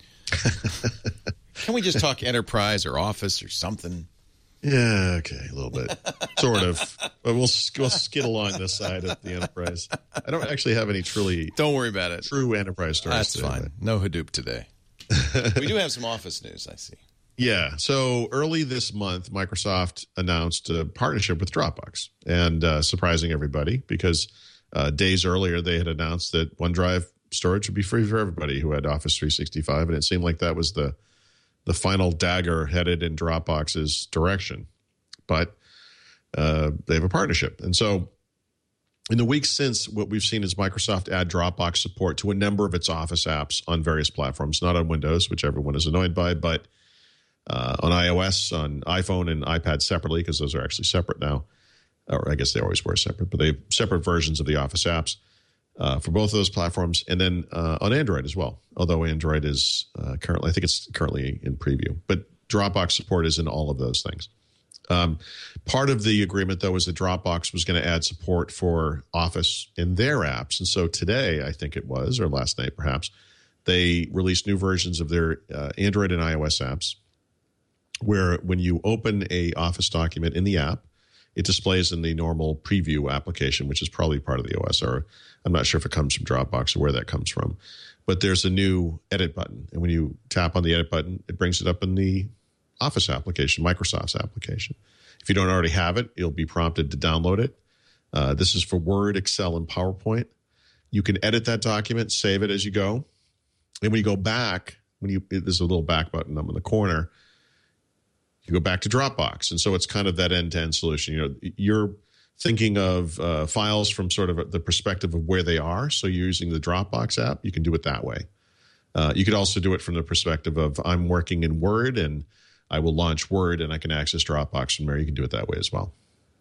Can we just talk Enterprise or Office or something? Yeah, okay, a little bit, sort of. But we'll we'll skid along this side of the Enterprise. I don't actually have any truly Don't worry about it. true Enterprise stories. That's today, fine. but- No Hadoop today. We do have some Office news, I see. Yeah. So early this month, Microsoft announced a partnership with Dropbox, and uh, surprising everybody because uh, days earlier they had announced that OneDrive storage would be free for everybody who had Office three sixty-five, and it seemed like that was the the final dagger headed in Dropbox's direction. But uh, they have a partnership, and so in the weeks since, what we've seen is Microsoft add Dropbox support to a number of its Office apps on various platforms, not on Windows, which everyone is annoyed by, but uh, on iOS, on iPhone and iPad separately, because those are actually separate now. Or I guess they always were separate, but they have separate versions of the Office apps uh, for both of those platforms. And then uh, on Android as well, although Android is uh, currently, I think it's currently in preview. But Dropbox support is in all of those things. Um, part of the agreement, though, was that Dropbox was going to add support for Office in their apps. And so today, I think it was, or last night perhaps, they released new versions of their uh, Android and iOS apps where when you open a Office document in the app, it displays in the normal preview application, which is probably part of the O S, or I'm not sure if it comes from Dropbox or where that comes from. But there's a new edit button. And when you tap on the edit button, it brings it up in the Office application, Microsoft's application. If you don't already have it, you'll be prompted to download it. Uh, this is for Word, Excel, and PowerPoint. You can edit that document, save it as you go. And when you go back, when you there's a little back button up in the corner, you go back to Dropbox. And so it's kind of that end-to-end solution. You know, you're thinking of uh, files from sort of the perspective of where they are. So you're using the Dropbox app, you can do it that way. Uh, you could also do it from the perspective of I'm working in Word and I will launch Word and I can access Dropbox from there. You can do it that way as well.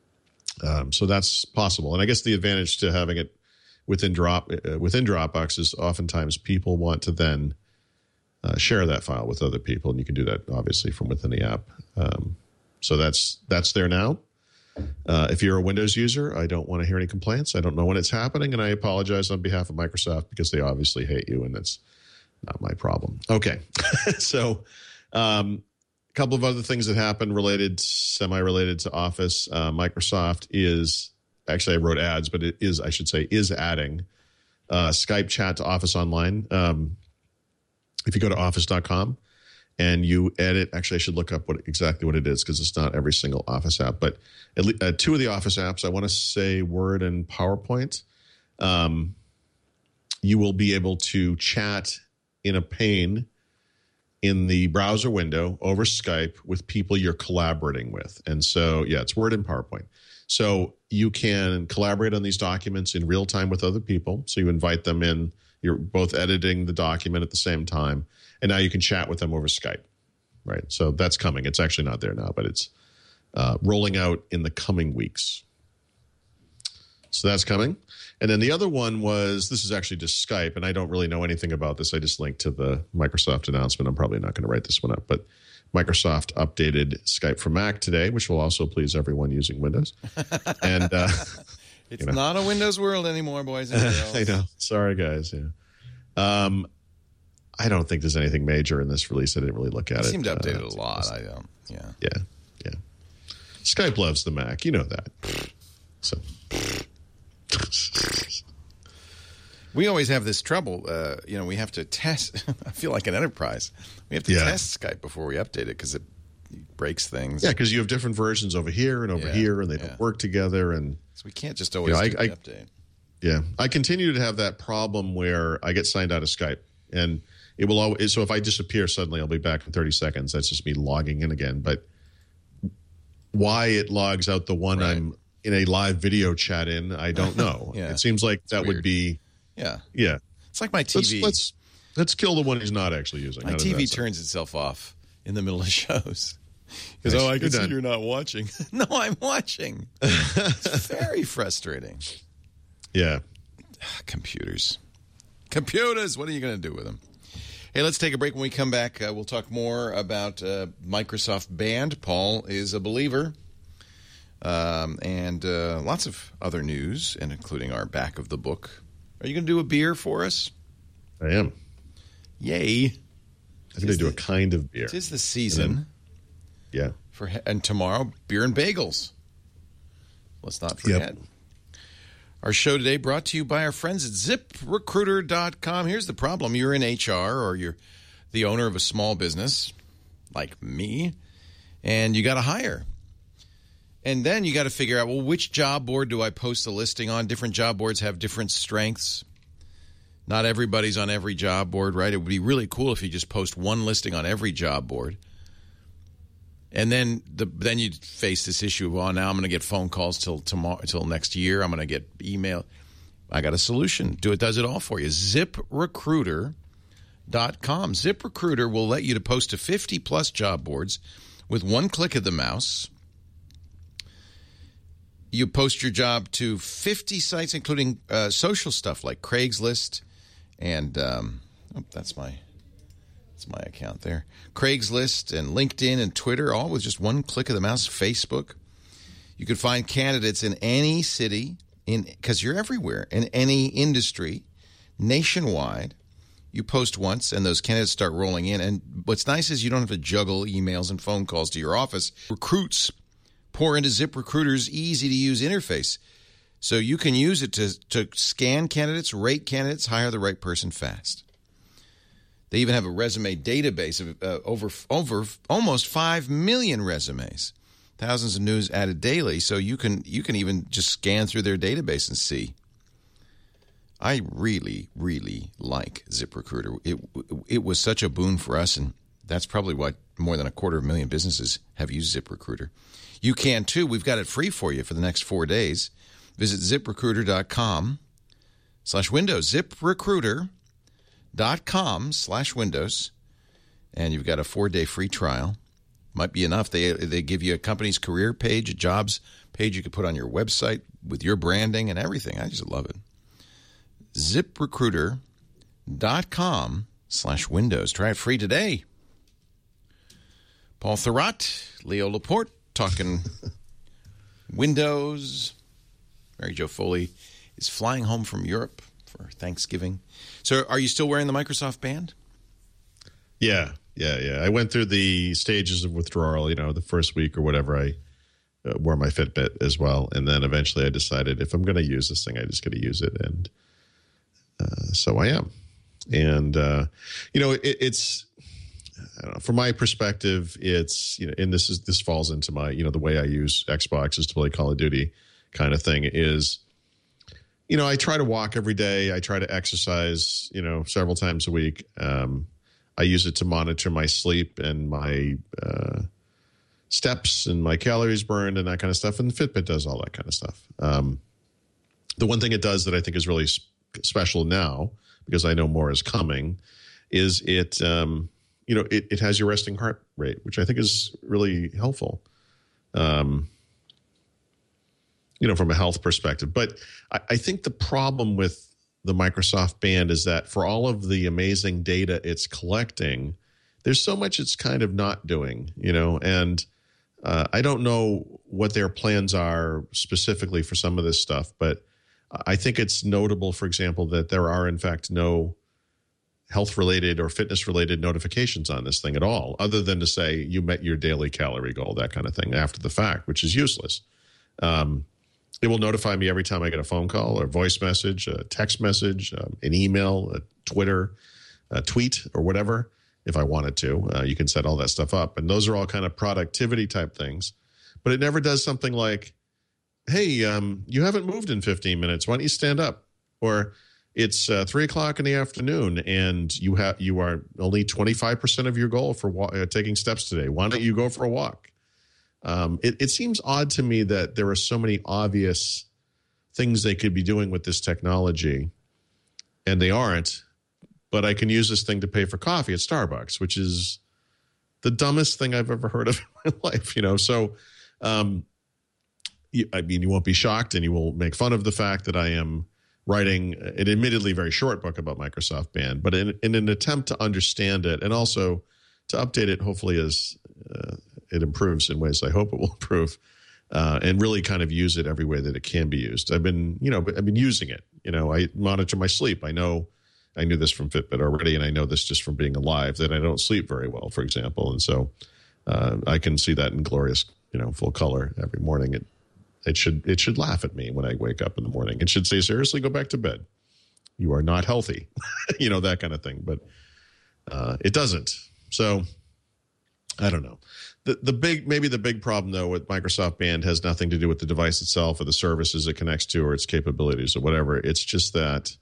Um, so that's possible. And I guess the advantage to having it within Drop uh, within Dropbox is oftentimes people want to then Uh, share that file with other people, and you can do that obviously from within the app. Um, so that's that's there now. Uh, if you're a Windows user, I don't want to hear any complaints. I don't know when it's happening, and I apologize on behalf of Microsoft because they obviously hate you, and that's not my problem. Okay, so um, a couple of other things that happened related, semi-related to Office. Uh, Microsoft is actually I wrote ads, but it is I should say is adding uh, Skype chat to Office Online. Um, If you go to office dot com and you edit, actually, I should look up what exactly what it is because it's not every single Office app. But at least, uh, two of the Office apps, I want to say Word and PowerPoint, um, you will be able to chat in a pane in the browser window over Skype with people you're collaborating with. And so, yeah, it's Word and PowerPoint. So you can collaborate on these documents in real time with other people. So you invite them in. You're both editing the document at the same time, and now you can chat with them over Skype, right? So that's coming. It's actually not there now, but it's uh, rolling out in the coming weeks. So that's coming. And then the other one was, this is actually just Skype, and I don't really know anything about this. I just linked to the Microsoft announcement. I'm probably not going to write this one up, but Microsoft updated Skype for Mac today, which will also please everyone using Windows. And uh It's you know. not a Windows world anymore, boys and girls. I know. Sorry, guys. Yeah. Um, I don't think there's anything major in this release. I didn't really look at It it. seemed to update uh, it a lot. I don't. Yeah. Yeah. Yeah. Skype loves the Mac. You know that. So. We always have this trouble. Uh, you know, we have to test. I feel like an enterprise. We have to Yeah. test Skype before we update it because it breaks things. Yeah, because you have different versions over here and over Yeah, here, and they yeah. don't work together. And So we can't just always You know, do I- the I- update. yeah, I continue to have that problem where I get signed out of Skype, and it will always. So if I disappear suddenly, I'll be back in thirty seconds. That's just me logging in again. But why it logs out the one Right. I'm in a live video chat in, I don't know. Yeah. It seems like that weird. would be Yeah. yeah. It's like my T Let's V. let's let's kill the one he's not actually using. my How does T V that sound? turns itself off in the middle of shows. Because, Nice. oh, I You're can see done. you're not watching. No, I'm watching. It's very frustrating. Yeah. Computers. Computers, what are you going to do with them? Hey, let's take a break. When we come back, uh, we'll talk more about uh, Microsoft Band. Paul is a believer. Um, and uh, lots of other news, and including our back of the book. Are you going to do a beer for us? I am. Yay. I'm going to do a kind of beer. Tis the season. Yeah. For and tomorrow, beer and bagels. Let's not forget. Yep. Our show today brought to you by our friends at zip recruiter dot com. Here's the problem. You're in H R or you're the owner of a small business like me, and you got to hire. And then you got to figure out, well, which job board do I post a listing on? Different job boards have different strengths. Not everybody's on every job board, right? It would be really cool if you just post one listing on every job board. And then the then you face this issue of, oh, now I'm going to get phone calls till tomorrow, till next year. I'm going to get email. I got a solution. Do it does it all for you. zip recruiter dot com. ZipRecruiter will let you to post to fifty plus job boards with one click of the mouse. You post your job to fifty sites, including uh, social stuff like Craigslist and um, oh, that's my that's my account there. Craigslist and LinkedIn and Twitter, all with just one click of the mouse. Facebook. You can find candidates in any city, in because you're everywhere, in any industry, nationwide. You post once, and those candidates start rolling in. And what's nice is you don't have to juggle emails and phone calls to your office. Recruits pour into ZipRecruiter's easy-to-use interface. So you can use it to, to scan candidates, rate candidates, hire the right person fast. They even have a resume database of uh, over, over almost five million resumes. Thousands of news added daily, so you can you can even just scan through their database and see. I really, really like ZipRecruiter. It it was such a boon for us, and that's probably why more than a quarter of a million businesses have used ZipRecruiter. You can, too. We've got it free for you for the next four days. Visit ZipRecruiter.com slash Windows. ZipRecruiter.com slash Windows. And you've got a four-day free trial. Might be enough. They they give you a company's career page, a jobs page you could put on your website with your branding and everything. I just love it. ZipRecruiter.com slash Windows. Try it free today. Paul Thurrott, Leo Laporte, talking Windows. Mary Jo Foley is flying home from Europe for Thanksgiving. So are you still wearing the Microsoft band? Yeah, yeah, yeah. I went through the stages of withdrawal, you know, the first week or whatever. I uh, wore my Fitbit as well. And then eventually I decided if I'm going to use this thing, I just got to use it. And uh, so I am. And, uh, you know, it, it's, I don't know, from my perspective, it's, you know, and this is, this falls into my, you know, the way I use Xbox is to play Call of Duty kind of thing is, you know, I try to walk every day. I try to exercise, you know, several times a week. Um, I use it to monitor my sleep and my uh, steps and my calories burned and that kind of stuff. And Fitbit does all that kind of stuff. Um, the one thing it does that I think is really sp- special now, because I know more is coming, is it, um, you know, it, it has your resting heart rate, which I think is really helpful, um, you know, from a health perspective. But I, I think the problem with the Microsoft band is that for all of the amazing data it's collecting, there's so much it's kind of not doing, you know, and uh, I don't know what their plans are specifically for some of this stuff, but I think it's notable, for example, that there are, in fact, no health-related or fitness-related notifications on this thing at all, other than to say you met your daily calorie goal, that kind of thing, after the fact, which is useless. Um, it will notify me every time I get a phone call or voice message, a text message, um, an email, a Twitter, a tweet, or whatever, if I wanted to. Uh, you can set all that stuff up. And those are all kind of productivity-type things. But it never does something like, hey, um, you haven't moved in fifteen minutes. Why don't you stand up? Or it's uh, three o'clock in the afternoon and you have you are only twenty-five percent of your goal for wa- uh, taking steps today. Why don't you go for a walk? Um, it, it seems odd to me that there are so many obvious things they could be doing with this technology, and they aren't. But I can use this thing to pay for coffee at Starbucks, which is the dumbest thing I've ever heard of in my life. You know, so um, you, I mean, you won't be shocked, and you will make fun of the fact that I am writing an admittedly very short book about Microsoft Band, but in, in an attempt to understand it and also to update it, hopefully as uh, it improves in ways I hope it will improve, uh, and really kind of use it every way that it can be used. I've been, you know, I've been using it. You know, I monitor my sleep. I know, I knew this from Fitbit already, and I know this just from being alive that I don't sleep very well, for example, and so uh, I can see that in glorious, you know, full color every morning. It it should it should laugh at me when I wake up in the morning. It should say, seriously, go back to bed. You are not healthy, you know, that kind of thing. But uh, it doesn't. So I don't know. The the big maybe the big problem, though, with Microsoft Band has nothing to do with the device itself or the services it connects to or its capabilities or whatever. It's just that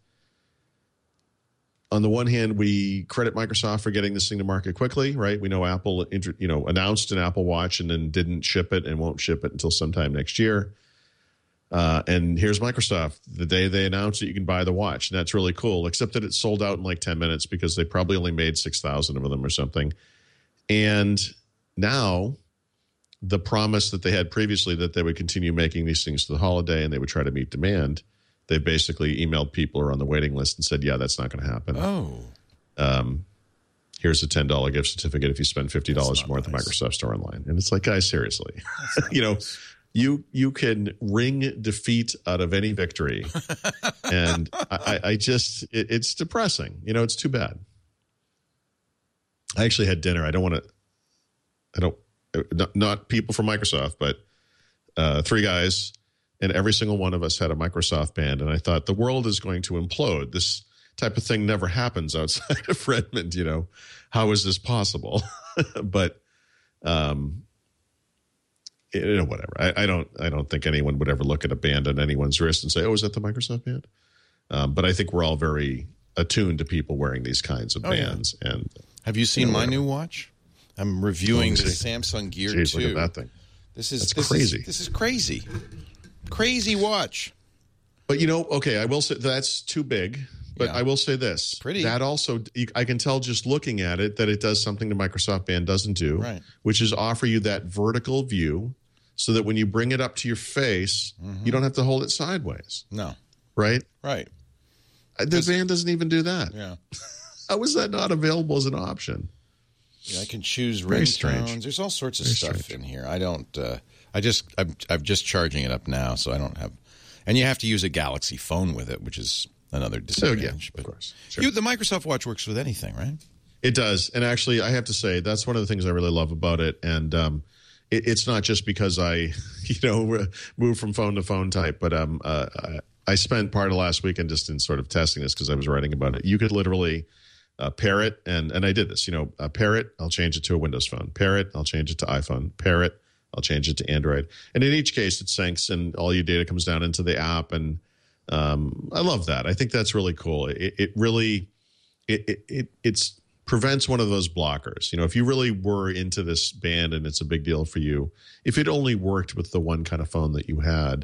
on the one hand, we credit Microsoft for getting this thing to market quickly, right? We know Apple, you know, announced an Apple Watch and then didn't ship it and won't ship it until sometime next year. Uh, and here's Microsoft the day they announced that you can buy the watch. And that's really cool, except that it sold out in like ten minutes because they probably only made six thousand of them or something. And now the promise that they had previously that they would continue making these things to the holiday and they would try to meet demand, they basically emailed people who are on the waiting list and said, yeah, that's not going to happen. Oh. Um, here's a ten dollars gift certificate if you spend fifty dollars more nice. at the Microsoft Store online. And it's like, guys, seriously, you know, nice. you you can wring defeat out of any victory. And I, I just, it, it's depressing. You know, it's too bad. I actually had dinner. I don't want to, I don't, not, not people from Microsoft, but uh, three guys, and every single one of us had a Microsoft band. And I thought the world is going to implode. This type of thing never happens outside of Redmond. You know, how is this possible? But, um, you know, whatever. I, I don't, I don't think anyone would ever look at a band on anyone's wrist and say, "Oh, is that the Microsoft band?" Um, but I think we're all very attuned to people wearing these kinds of oh, bands. Yeah. And have you seen you know, my new watch? I'm reviewing the Samsung Gear Jeez, two. Look at that thing. This is That's this crazy. Is, this is crazy. Crazy watch. But you know, okay, I will say that's too big. But yeah. I will say this: pretty. That also, I can tell just looking at it that it does something the Microsoft Band doesn't do, right. which is offer you that vertical view, so that when you bring it up to your face, mm-hmm. you don't have to hold it sideways. No. Right. Right. The band doesn't even do that. Yeah. How is that not available as an option? Yeah, I can choose Very ringtones. strange. There's all sorts of Very stuff strange. in here. I don't. Uh, I just. I'm. I'm just charging it up now, so I don't have. And you have to use a Galaxy phone with it, which is another disadvantage. Oh, yeah, but of course. Sure. You, the Microsoft Watch works with anything, right? It does, and actually, I have to say that's one of the things I really love about it. And um, it, it's not just because I, you know, move from phone to phone type, but um, uh, I spent part of last weekend just in sort of testing this because I was writing about it. You could literally uh, pair it, and and I did this. You know, uh, pair it, I'll change it to a Windows phone. Pair it, I'll change it to iPhone. Pair it, I'll change it to Android. And in each case, it syncs, and all your data comes down into the app. And um, I love that. I think that's really cool. It, it really, it, it it it's prevents one of those blockers. You know, if you really were into this band and it's a big deal for you, if it only worked with the one kind of phone that you had.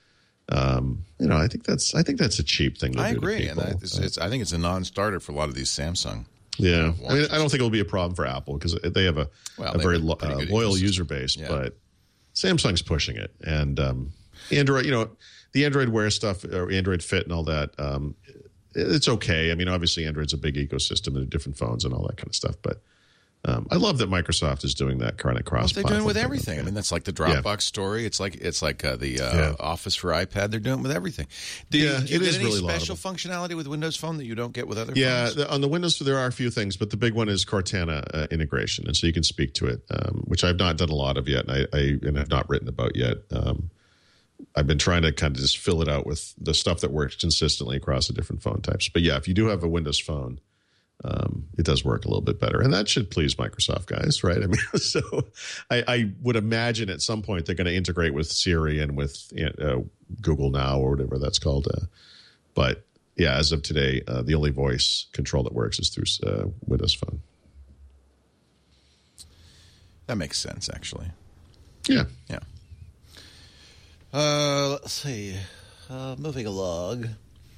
Um, you know, I think that's I think that's a cheap thing to I do. agree, to people. and I, it's, it's, I think it's a non-starter for a lot of these Samsung. Yeah, I mean, I don't think it'll be a problem for Apple because they have a, well, a very have a lo- uh, loyal ecosystem. user base. Yeah. But Samsung's pushing it, and um, Android. You know, the Android Wear stuff or Android Fit and all that. Um, it's okay. I mean, obviously, Android's a big ecosystem and different phones and all that kind of stuff. But Um, I love that Microsoft is doing that kind of cross. Well, they're doing it with everything. I mean, that's like the Dropbox yeah. story. It's like it's like uh, the uh, yeah. Office for iPad. They're doing it with everything. Do you, yeah, do you it get is any really special laudable. functionality with Windows Phone that you don't get with other yeah, phones? Yeah, on the Windows there are a few things, but the big one is Cortana uh, integration, and so you can speak to it, um, which I've not done a lot of yet, and I, I and have not written about yet. Um, I've been trying to kind of just fill it out with the stuff that works consistently across the different phone types. But yeah, if you do have a Windows Phone, um, it does work a little bit better, and that should please Microsoft guys, right? I mean, so I, I would imagine at some point they're going to integrate with Siri and with uh, Google Now or whatever that's called. Uh, but yeah, as of today, uh, the only voice control that works is through uh, Windows Phone. That makes sense, actually. Yeah, yeah. Uh, let's see. Uh, moving along.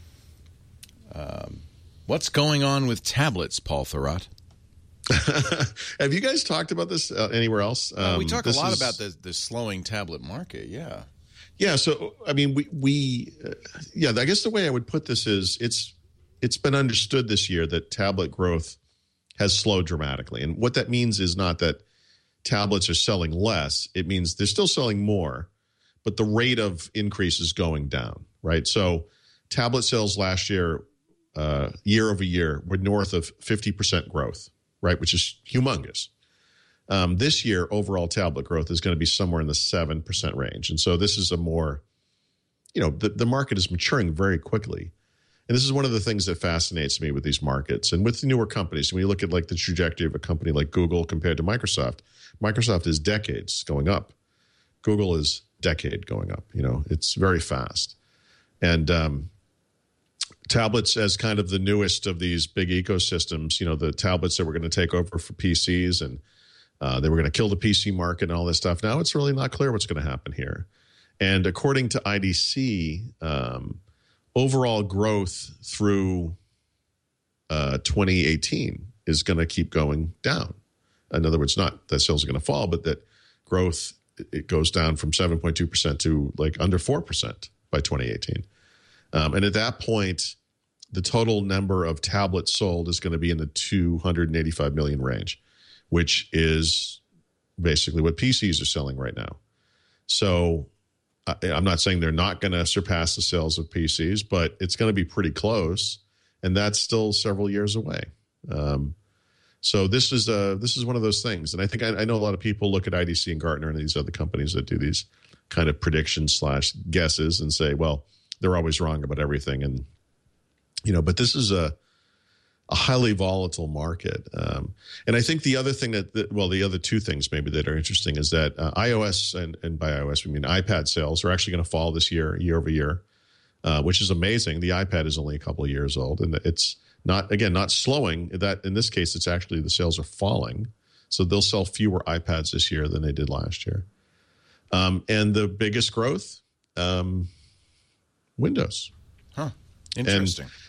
Um, what's going on with tablets, Paul Thurrott? Have you guys talked about this uh, anywhere else? Um, uh, we talk a lot is, about the, the slowing tablet market, yeah. Yeah, so, I mean, we, we uh, yeah, I guess the way I would put this is it's it's been understood this year that tablet growth has slowed dramatically. And what that means is not that tablets are selling less. It means they're still selling more, but the rate of increase is going down, right? So tablet sales last year, uh, year over year, were north of fifty percent growth, right, which is humongous. Um, this year, overall tablet growth is going to be somewhere in the seven percent range. And so this is a more, you know, the, the market is maturing very quickly. And this is one of the things that fascinates me with these markets and with the newer companies. When you look at like the trajectory of a company like Google compared to Microsoft, Microsoft is decades going up. Google is decade going up. You know, it's very fast. And um, tablets as kind of the newest of these big ecosystems, you know, the tablets that were going to take over for P Cs and uh, they were going to kill the P C market and all this stuff. Now it's really not clear what's going to happen here. And according to I D C, um, overall growth through uh, twenty eighteen is going to keep going down. In other words, not that sales are going to fall, but that growth, it goes down from seven point two percent to like under four percent by twenty eighteen. Um, and at that point, the total number of tablets sold is going to be in the two hundred eighty-five million range, which is basically what P Cs are selling right now. So uh, I'm not saying they're not going to surpass the sales of P Cs, but it's going to be pretty close, and that's still several years away. Um, so this is a, this is one of those things. And I think I, I know a lot of people look at I D C and Gartner and these other companies that do these kind of predictions slash guesses and say, well, they're always wrong about everything. And, you know, but this is a, a highly volatile market. Um, and I think the other thing that, that, well, the other two things maybe that are interesting is that uh, iOS, and, and by iOS, we mean iPad sales, are actually going to fall this year, year over year, uh, which is amazing. The iPad is only a couple of years old, and it's not, again, not slowing. That in this case, it's actually the sales are falling. So they'll sell fewer iPads this year than they did last year. Um, and the biggest growth, um, Windows. Huh. Interesting. And,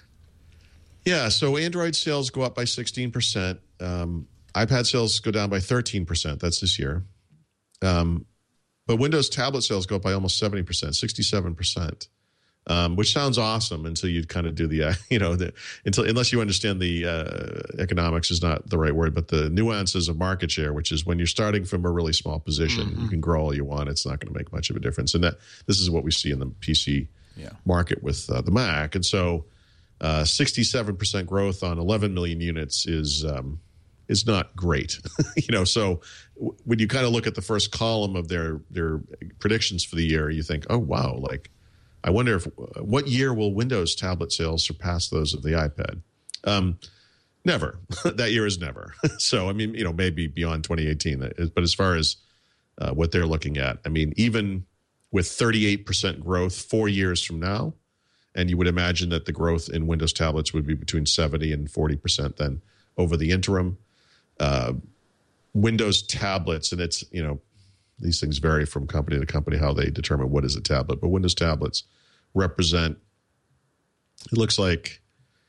yeah, so Android sales go up by sixteen percent. Um, iPad sales go down by thirteen percent. That's this year. Um, but Windows tablet sales go up by almost seventy percent, sixty-seven percent, um, which sounds awesome until you kind of do the, uh, you know, the, until unless you understand the uh, economics is not the right word, but the nuances of market share, which is when you're starting from a really small position, mm-hmm. you can grow all you want. It's not going to make much of a difference. And that this is what we see in the P C yeah. market with uh, the Mac. And so uh, sixty-seven percent growth on eleven million units is um, is not great. you know, so w- when you kind of look at the first column of their their predictions for the year, you think, oh, wow, like, I wonder if what year will Windows tablet sales surpass those of the iPad? Um, never. That year is never. So, I mean, you know, maybe beyond twenty eighteen. But as far as uh, what they're looking at, I mean, even with thirty-eight percent growth four years from now, and you would imagine that the growth in Windows tablets would be between seventy and forty percent then over the interim. Uh, Windows tablets, and it's, you know, these things vary from company to company how they determine what is a tablet, but Windows tablets represent, it looks like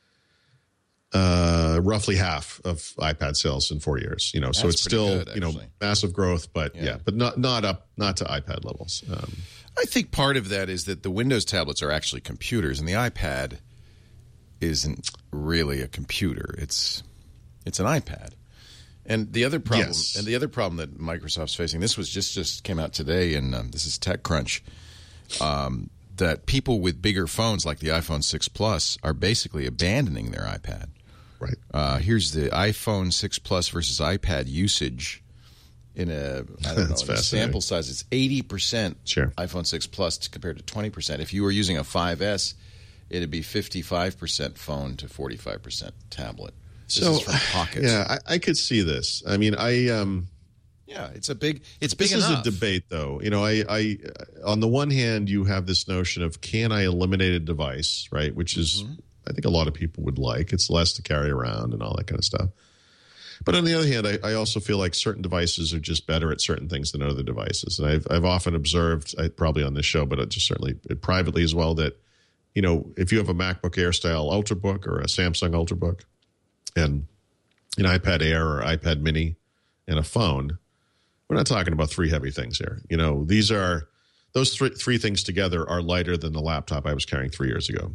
uh, roughly half of iPad sales in four years. You know, so That's it's still good, you know massive growth, but yeah, yeah but not not up not to iPad levels. Um, I think part of that is that the Windows tablets are actually computers, and the iPad isn't really a computer. It's it's an iPad. And the other problem, yes. and the other problem that Microsoft's facing, this was just just came out today, and um, this is TechCrunch, um, that people with bigger phones like the iPhone six Plus are basically abandoning their iPad. Right. Uh, here's the iPhone six Plus versus iPad usage in a I don't know in a sample size. It's eighty percent sure. iPhone six Plus compared to twenty percent. If you were using a five S, it'd be fifty-five percent phone to forty-five percent tablet. This so, is from Pockets. Yeah, I, I could see this. I mean, I um, yeah, it's a big, it's big this enough. This is a debate, though. You know, I, I, on the one hand, you have this notion of can I eliminate a device, right? Which is, mm-hmm. I think a lot of people would like. It's less to carry around and all that kind of stuff. But on the other hand, I, I also feel like certain devices are just better at certain things than other devices. And I've, I've often observed, I, probably on this show, but just certainly privately as well, that, you know, if you have a MacBook Air style Ultrabook or a Samsung Ultrabook, and an iPad Air or iPad Mini and a phone, we're not talking about three heavy things here. You know, these are, those three, three things together are lighter than the laptop I was carrying three years ago.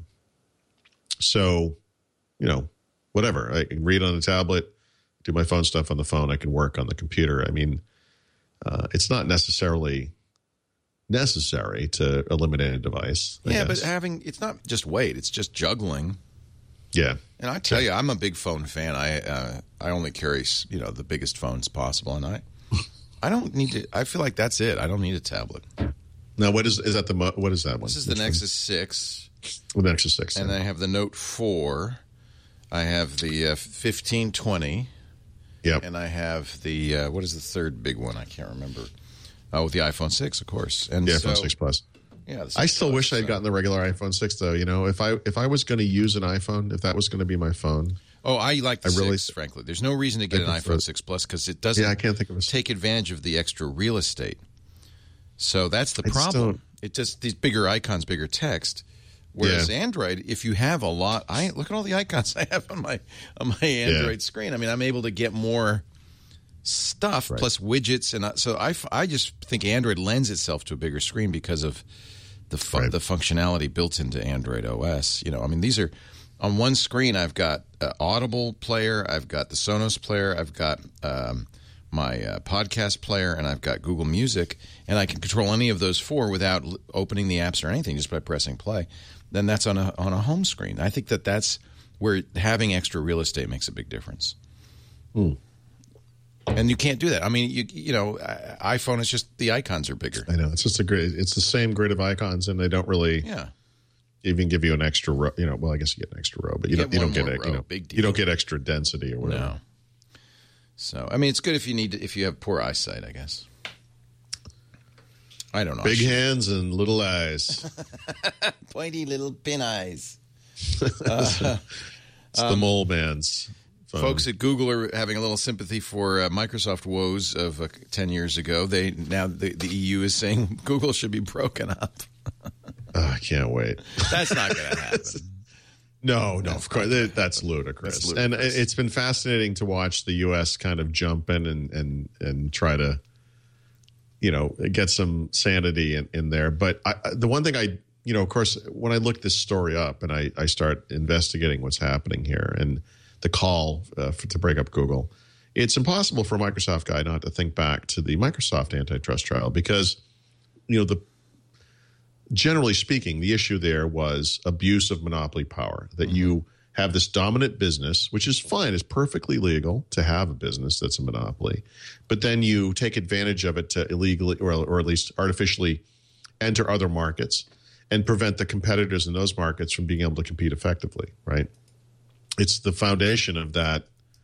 So, you know, whatever. I can read on a tablet, do my phone stuff on the phone. I can work on the computer. I mean, uh, it's not necessarily necessary to eliminate a device. I yeah, guess. but having, it's not just weight, it's just juggling. Yeah, and I tell you, I'm a big phone fan. I uh, I only carry you know the biggest phones possible, and I I don't need to. I feel like that's it. I don't need a tablet. Now, what is is that the what is that one? This is the Which Nexus one? six. The Nexus six, and yeah. I have the Note four. I have the uh, fifteen twenty. Yep. And I have the uh, what is the third big one? I can't remember. Oh, with the iPhone six, of course. And the so, iPhone six Plus. Yeah, I still Plus, wish I'd so. gotten the regular iPhone six, though. You know, if I if I was going to use an iPhone, if that was going to be my phone. Oh, I like the I really, six, frankly. There's no reason to get an iPhone six Plus because it doesn't yeah, I can't think of a, take advantage of the extra real estate. So that's the I problem. don't, It just these bigger icons, bigger text. Whereas Yeah. Android, if you have a lot, I look at all the icons I have on my on my Android Yeah. screen. I mean, I'm able to get more stuff Right. plus widgets, and I, so I, f- I just think Android lends itself to a bigger screen because of the fu- Right. the functionality built into Android O S. You know, I mean, these are on one screen. I've got uh, Audible player, I've got the Sonos player, I've got um, my uh, podcast player, and I've got Google Music, and I can control any of those four without l- opening the apps or anything, just by pressing play. Then that's on a on a home screen. I think that that's where having extra real estate makes a big difference. Mm. And you can't do that. I mean, you you know, i- iPhone is just the icons are bigger. I know it's just a grid. It's the same grid of icons, and they don't really Yeah. even give you an extra row. You know, well, I guess you get an extra row, but you, You don't. get You one don't get more it. You row. know, Big deal. you don't get extra density or whatever. No. So I mean, it's good if you need to, if you have poor eyesight, I guess. I don't know. Big hands and little eyes. pointy little pin eyes. It's the mole man's phone. Folks at Google are having a little sympathy for uh, Microsoft woes of uh, ten years ago. They now the, the E U is saying Google should be broken up. Oh, I can't wait. That's not going to happen. No, no, of course that- that's ludicrous. That's And ludicrous. it- it's been fascinating to watch the U S kind of jump in and and and try to, you know, get some sanity in, in there. But I, I- the one thing I, you know, of course, when I look this story up and I, I start investigating what's happening here and the call uh, for, to break up Google, it's impossible for a Microsoft guy not to think back to the Microsoft antitrust trial because, you know, the generally speaking, the issue there was abuse of monopoly power, that you have this dominant business, which is fine. It's perfectly legal to have a business that's a monopoly. But then you take advantage of it to illegally or, or at least artificially enter other markets and prevent the competitors in those markets from being able to compete effectively, right? It's the foundation of that,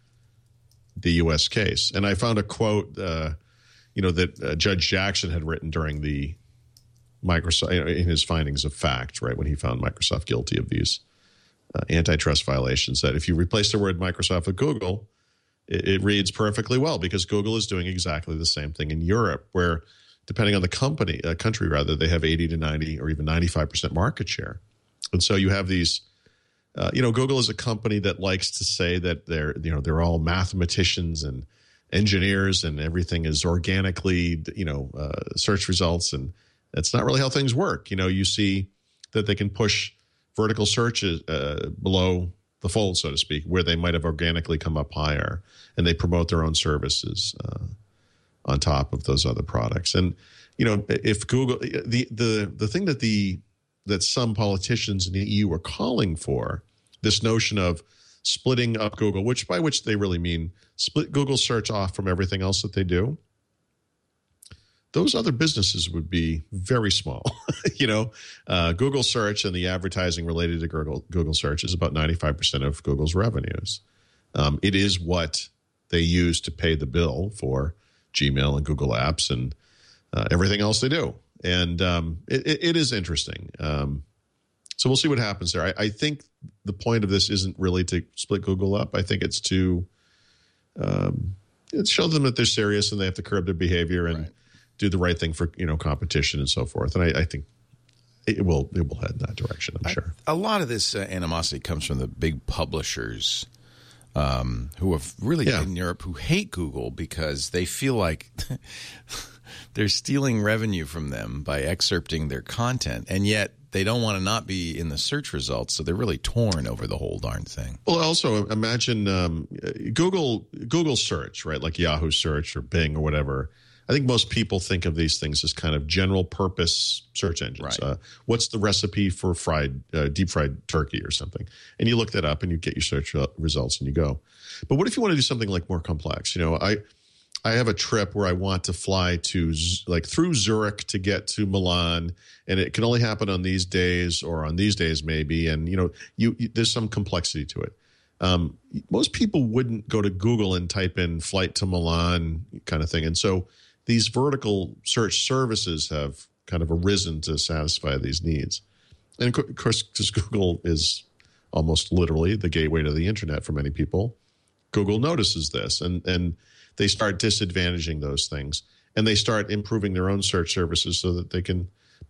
the U S case. And I found a quote, uh, you know, that uh, Judge Jackson had written during the Microsoft, in his findings of fact, right, when he found Microsoft guilty of these uh, antitrust violations, that if you replace the word Microsoft with Google, it, it reads perfectly well because Google is doing exactly the same thing in Europe, where depending on the company, uh, country rather, they have eighty to ninety or even ninety-five percent market share. And so you have these, uh, you know, Google is a company that likes to say that they're, you know, they're all mathematicians and engineers and everything is organically, you know, uh, search results, and that's not really how things work. You know, you see that they can push vertical searches uh, below the fold, so to speak, where they might have organically come up higher, and they promote their own services uh, on top of those other products. And you know, if Google, the the the thing that the that some politicians in the E U are calling for, this notion of splitting up Google, which by which they really mean split Google search off from everything else that they do. Those other businesses would be very small. you know, uh, Google search and the advertising related to Google, Google search is about ninety-five percent of Google's revenues. Um, it is what they use to pay the bill for Gmail and Google Apps and uh, everything else they do. And um, it, it, it is interesting. Um, so we'll see what happens there. I, I think the point of this isn't really to split Google up. I think it's to um, show them that they're serious and they have to curb their behavior and Right. do the right thing for, you know, competition and so forth. And I, I think it will it will head in that direction, I'm sure. A lot of this uh, animosity comes from the big publishers um, who have really Yeah. in Europe who hate Google because they feel like they're stealing revenue from them by excerpting their content, and yet they don't want to not be in the search results, so they're really torn over the whole darn thing. Well, also imagine um, Google Google search, right? Like Yahoo search or Bing or whatever. I think most people think of these things as kind of general purpose search engines. Right. Uh, what's the recipe for fried, uh, deep fried turkey or something? And you look that up and you get your search results and you go. But what if you want to do something like more complex? You know, I I have a trip where I want to fly to Z- like through Zurich to get to Milan, and it can only happen on these days or on these days maybe. And you know, you, you there's some complexity to it. Um, most people wouldn't go to Google and type in flight to Milan kind of thing, and so these vertical search services have kind of arisen to satisfy these needs. And of course, because Google is almost literally the gateway to the internet for many people, Google notices this and, and they start disadvantaging those things. And they start improving their own search services so that they can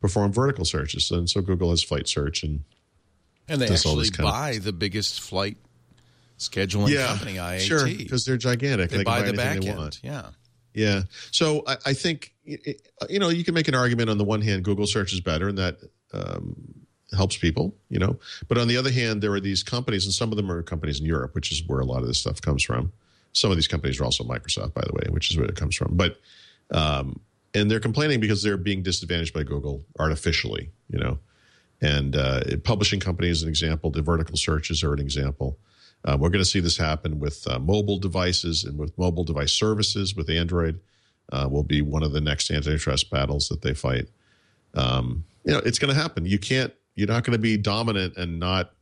perform vertical searches. And so Google has flight search and and they does all actually this kind of- buy the biggest flight scheduling yeah, company, I A T. sure, because they're gigantic. They, They buy can the buy back anything end. they want. Yeah. Yeah. So I, I think, you know, you can make an argument on the one hand, Google search is better and that um, helps people, you know. But on the other hand, there are these companies, and some of them are companies in Europe, which is where a lot of this stuff comes from. Some of these companies are also Microsoft, by the way, which is where it comes from. But, um, and they're complaining because they're being disadvantaged by Google artificially, you know. And uh, publishing companies is an example. The vertical searches are an example. Uh, we're going to see this happen with uh, mobile devices and with mobile device services with Android. Uh, will be one of the next antitrust battles that they fight. Um, you know, it's going to happen. You can't. You're not going to be dominant and not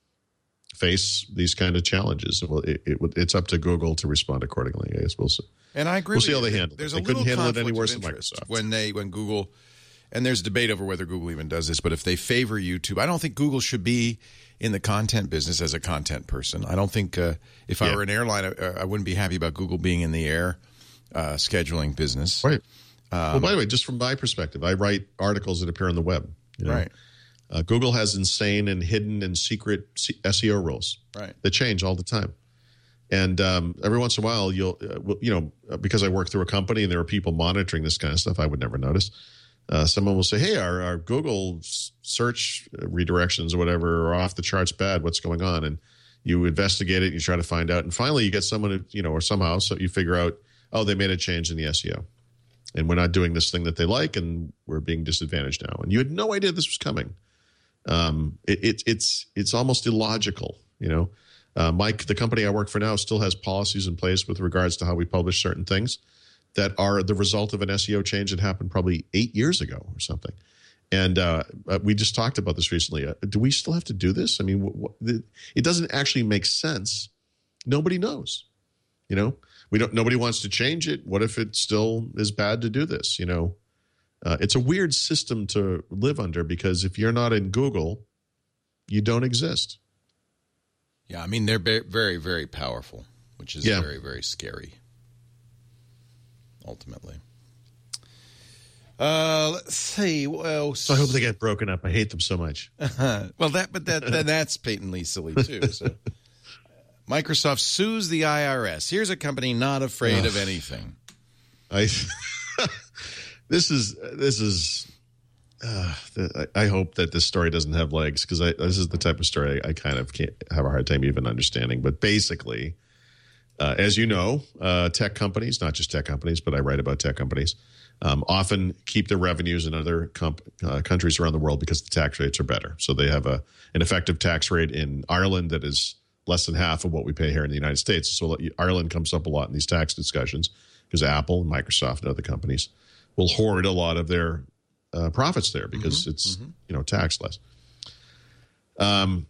face these kind of challenges. Well, it, it, it's up to Google to respond accordingly. I guess we'll see. And I agree. We'll with see how you. they handle it. There's They a couldn't little handle it any conflict worse of than interest Microsoft. when they when Google. And there's debate over whether Google even does this, but if they favor YouTube, I don't think Google should be in the content business as a content person. I don't think uh, if I Yeah. were an airline, I, I wouldn't be happy about Google being in the air uh, scheduling business. Right. Um, well, by the way, just from my perspective, I write articles that appear on the web. You know? Right. Uh, Google has insane and hidden and secret S E O rules Right. that change all the time. And um, every once in a while, you'll, uh, well, you know, because I work through a company and there are people monitoring this kind of stuff, I would never notice. Uh, someone will say, hey, our, our Google search redirections or whatever are off the charts bad. What's going on? And you investigate it, you try to find out. And finally, you get someone, who, you know, or somehow so you figure out, oh, they made a change in the S E O. And we're not doing this thing that they like, and we're being disadvantaged now. And you had no idea this was coming. Um, it, it, it's it's almost illogical, you know. Uh, Mike, the company I work for now, still has policies in place with regards to how we publish certain things that are the result of an S E O change that happened probably eight years ago or something. And uh, we just talked about this recently. Uh, do we still have to do this? I mean, w- w- it doesn't actually make sense. Nobody knows, you know. We don't. Nobody wants to change it. What if it still is bad to do this? You know, uh, it's a weird system to live under because if you're not in Google, you don't exist. Yeah, I mean, they're very, very powerful, which is Yeah. very, very scary, ultimately. Uh, let's see. Well, So I hope they get broken up. I hate them so much. well, that, but that, that that's patently silly too. So, Microsoft sues the I R S. Here's a company not afraid of anything. I this is this is. Uh, I hope that this story doesn't have legs because this is the type of story I, I kind of can't have a hard time even understanding. But basically, uh, as you know, uh, tech companies, not just tech companies, but I write about tech companies, um, often keep their revenues in other comp- uh, countries around the world because the tax rates are better. So they have a an effective tax rate in Ireland that is less than half of what we pay here in the United States. So Ireland comes up a lot in these tax discussions because Apple and Microsoft and other companies will hoard a lot of their Uh, profits there because mm-hmm, it's mm-hmm. you know taxed less. Um,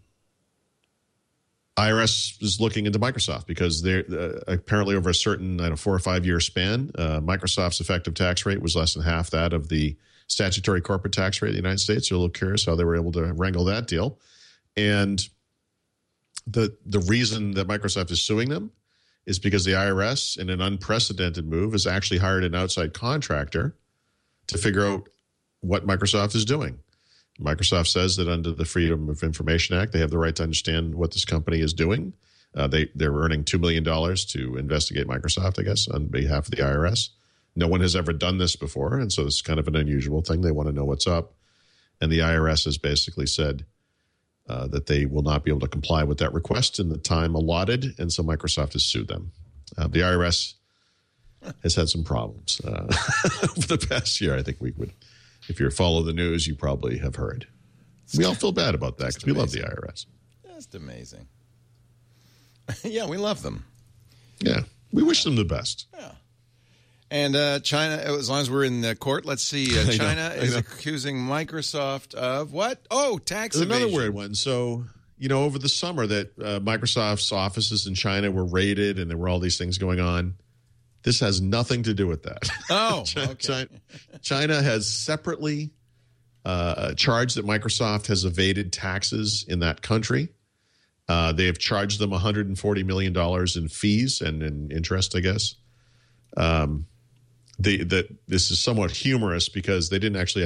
I R S is looking into Microsoft because they're uh, apparently over a certain I don't know four or five year span, uh, Microsoft's effective tax rate was less than half that of the statutory corporate tax rate of the United States. They're a little curious how they were able to wrangle that deal, and the the reason that Microsoft is suing them is because the I R S, in an unprecedented move, has actually hired an outside contractor to figure out what Microsoft is doing. Microsoft says that under the Freedom of Information Act, they have the right to understand what this company is doing. Uh, they, they're earning two million dollars to investigate Microsoft, I guess, on behalf of the I R S. No one has ever done this before, and so it's kind of an unusual thing. They want to know what's up. And the I R S has basically said uh, that they will not be able to comply with that request in the time allotted, and so Microsoft has sued them. Uh, the I R S has had some problems uh, over the past year, I think we would. If you follow the news, you probably have heard. We all feel bad about that because we love the I R S. That's amazing. Yeah, we love them. Yeah, we wish them the best. Yeah. And uh, China, as long as we're in the court, let's see. Uh, China know, is know. accusing Microsoft of what? Oh, tax There's evasion. another weird one. So, you know, over the summer that uh, Microsoft's offices in China were raided and there were all these things going on. This has nothing to do with that. Oh, China, okay. China, China has separately uh, charged that Microsoft has evaded taxes in that country. Uh, they have charged them one hundred forty million dollars in fees and in interest, I guess. Um, they, that this is somewhat humorous because they didn't actually ident-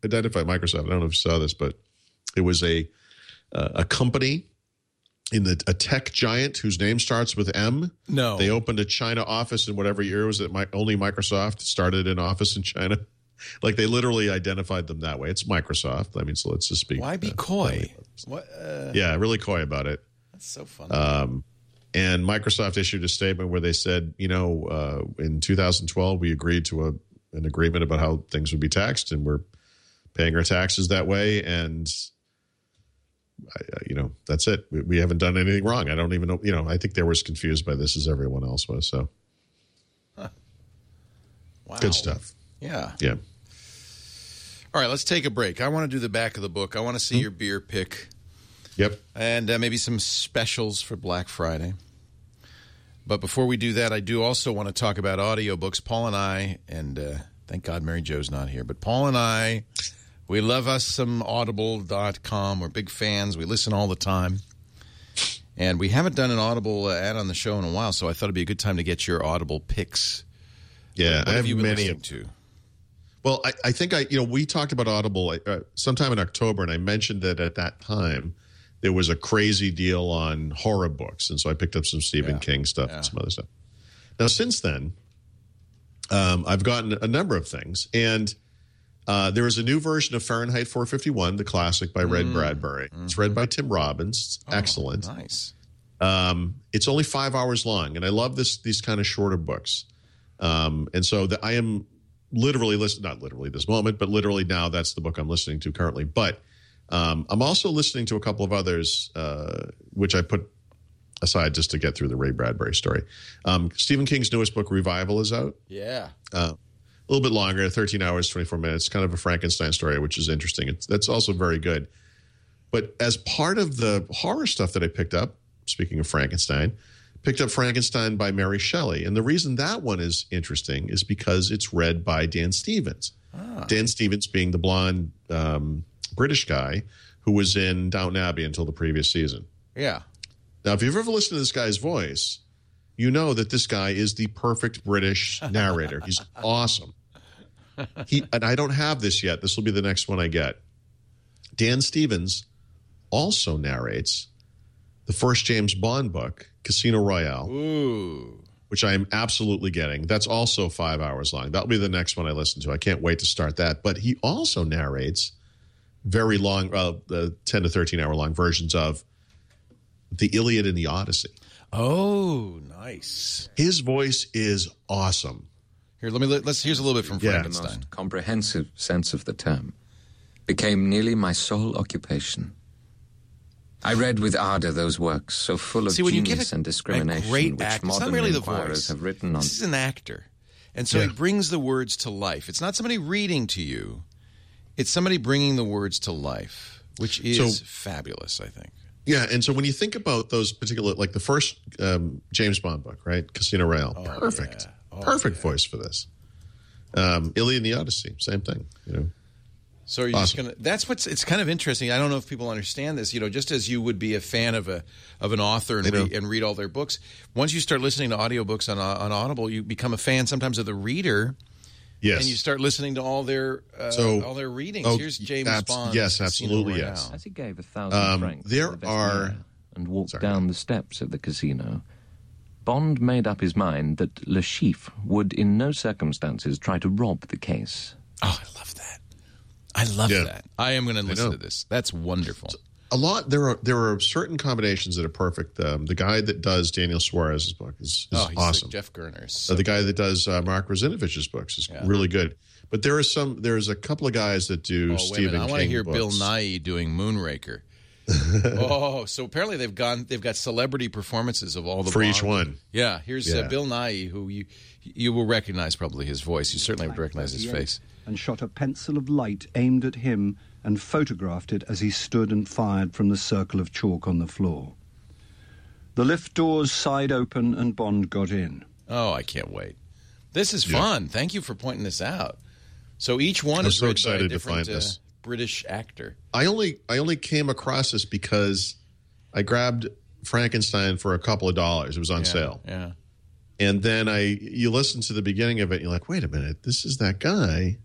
identified Microsoft. I don't know if you saw this, but it was a uh, a company in the a tech giant whose name starts with M. No. They opened a China office in whatever year it was that my, only Microsoft started an office in China. Like they literally identified them that way. It's Microsoft. I mean, so let's just speak. Why be uh, coy? What? Uh, yeah, really coy about it. That's so funny. Um, and Microsoft issued a statement where they said, you know, uh, in two thousand twelve, we agreed to a, an agreement about how things would be taxed, and we're paying our taxes that way. And, I, you know, that's it. We, we haven't done anything wrong. I don't even know. You know, I think they were as confused by this as everyone else was. So huh. Wow. Good stuff. Yeah. Yeah. All right, let's take a break. I want to do the back of the book. I want to see mm-hmm. your beer pick. Yep. And uh, maybe some specials for Black Friday. But before we do that, I do also want to talk about audiobooks. Paul and I, and uh, thank God Mary Jo's not here, but Paul and I, we love us some audible dot com. We're big fans. We listen all the time. And we haven't done an Audible uh, ad on the show in a while, so I thought it'd be a good time to get your Audible picks. Yeah, what I have have you been many listening of to? Well, I, I think I, you know, we talked about Audible uh, sometime in October, and I mentioned that at that time there was a crazy deal on horror books, and so I picked up some Stephen yeah. King stuff yeah. and some other stuff. Now, since then, um, I've gotten a number of things, and uh, there is a new version of Fahrenheit four fifty-one, the classic by Red mm. Bradbury. Mm-hmm. It's read by Tim Robbins. It's oh, excellent. Nice. Um, it's only five hours long, and I love this these kind of shorter books. Um, and so the, I am literally listening, not literally this moment, but literally now that's the book I'm listening to currently. But um, I'm also listening to a couple of others, uh, which I put aside just to get through the Ray Bradbury story. Um, Stephen King's newest book, Revival, is out. Yeah. Uh, a little bit longer, thirteen hours, twenty-four minutes, kind of a Frankenstein story, which is interesting. It's, that's also very good. But as part of the horror stuff that I picked up, speaking of Frankenstein, picked up Frankenstein by Mary Shelley. And the reason that one is interesting is because it's read by Dan Stevens. Ah. Dan Stevens being the blonde um, British guy who was in Downton Abbey until the previous season. Yeah. Now, if you've ever listened to this guy's voice, you know that this guy is the perfect British narrator. He's awesome. He and I don't have this yet. This will be the next one I get. Dan Stevens also narrates the first James Bond book, Casino Royale, Ooh. which I am absolutely getting. That's also five hours long. That'll be the next one I listen to. I can't wait to start that. But he also narrates very long, uh, the ten to thirteen hour long versions of the Iliad and the Odyssey. Oh, nice. His voice is awesome. Here, let me let's. Here's a little bit from Yeah. Frankenstein. The most comprehensive sense of the term became nearly my sole occupation. I read with ardor those works, so full of See, when you genius get a, and discrimination, a great which actor, it's modern not really the inquirers voice. have written on. This is an actor, and so Yeah. he brings the words to life. It's not somebody reading to you; it's somebody bringing the words to life, which is So- fabulous. I think. Yeah, and so when you think about those particular, like the first um, James Bond book, right, Casino Royale, Oh, perfect, yeah. Oh, perfect yeah. voice for this. Um, Iliad and the Odyssey, same thing, you know. So are you Awesome. just gonna? That's what's. It's kind of interesting. I don't know if people understand this. You know, just as you would be a fan of a of an author and, I know. re, and read all their books, once you start listening to audiobooks on on Audible, you become a fan sometimes of the reader, Yes. and you start listening to all their uh, So- all their readings. oh, Here's James abs- Bond. yes, Casino absolutely, Royale. yes. As he gave a thousand Um, francs there to the are- Vestiaire and walked Sorry. down the steps of the casino, Bond made up his mind that Le Chiffre would in no circumstances try to rob the case. Oh, I love that. I love Yeah. that. I am going to listen know. to this. That's wonderful. A lot. There are there are certain combinations that are perfect. Um, the guy that does Daniel Suarez's book is, is oh, he's awesome. like Jeff Gerner's. Uh, the guy that does uh, Mark Razinovich's books is Yeah. really good. But there are some. There's a couple of guys that do Oh, wait a Stephen minute. I King want to hear books. Bill Nighy doing Moonraker. oh, so apparently they've gone. They've got celebrity performances of all the For each Bond. one. Yeah, here's Uh, Yeah. Bill Nighy, who you you will recognize probably his voice. You certainly would recognize his face. And shot a pencil of light aimed at him and photographed it as he stood and fired from the circle of chalk on the floor. The lift doors sighed open and Bond got in. Oh, I can't wait. This is Yeah. fun. Thank you for pointing this out. So each one I'm is so read by a excited to different find uh, this. British actor. I only I only came across this because I grabbed Frankenstein for a couple of dollars. It was on Yeah, sale. Yeah. And then I you listen to the beginning of it and you're like, wait a minute, this is that guy.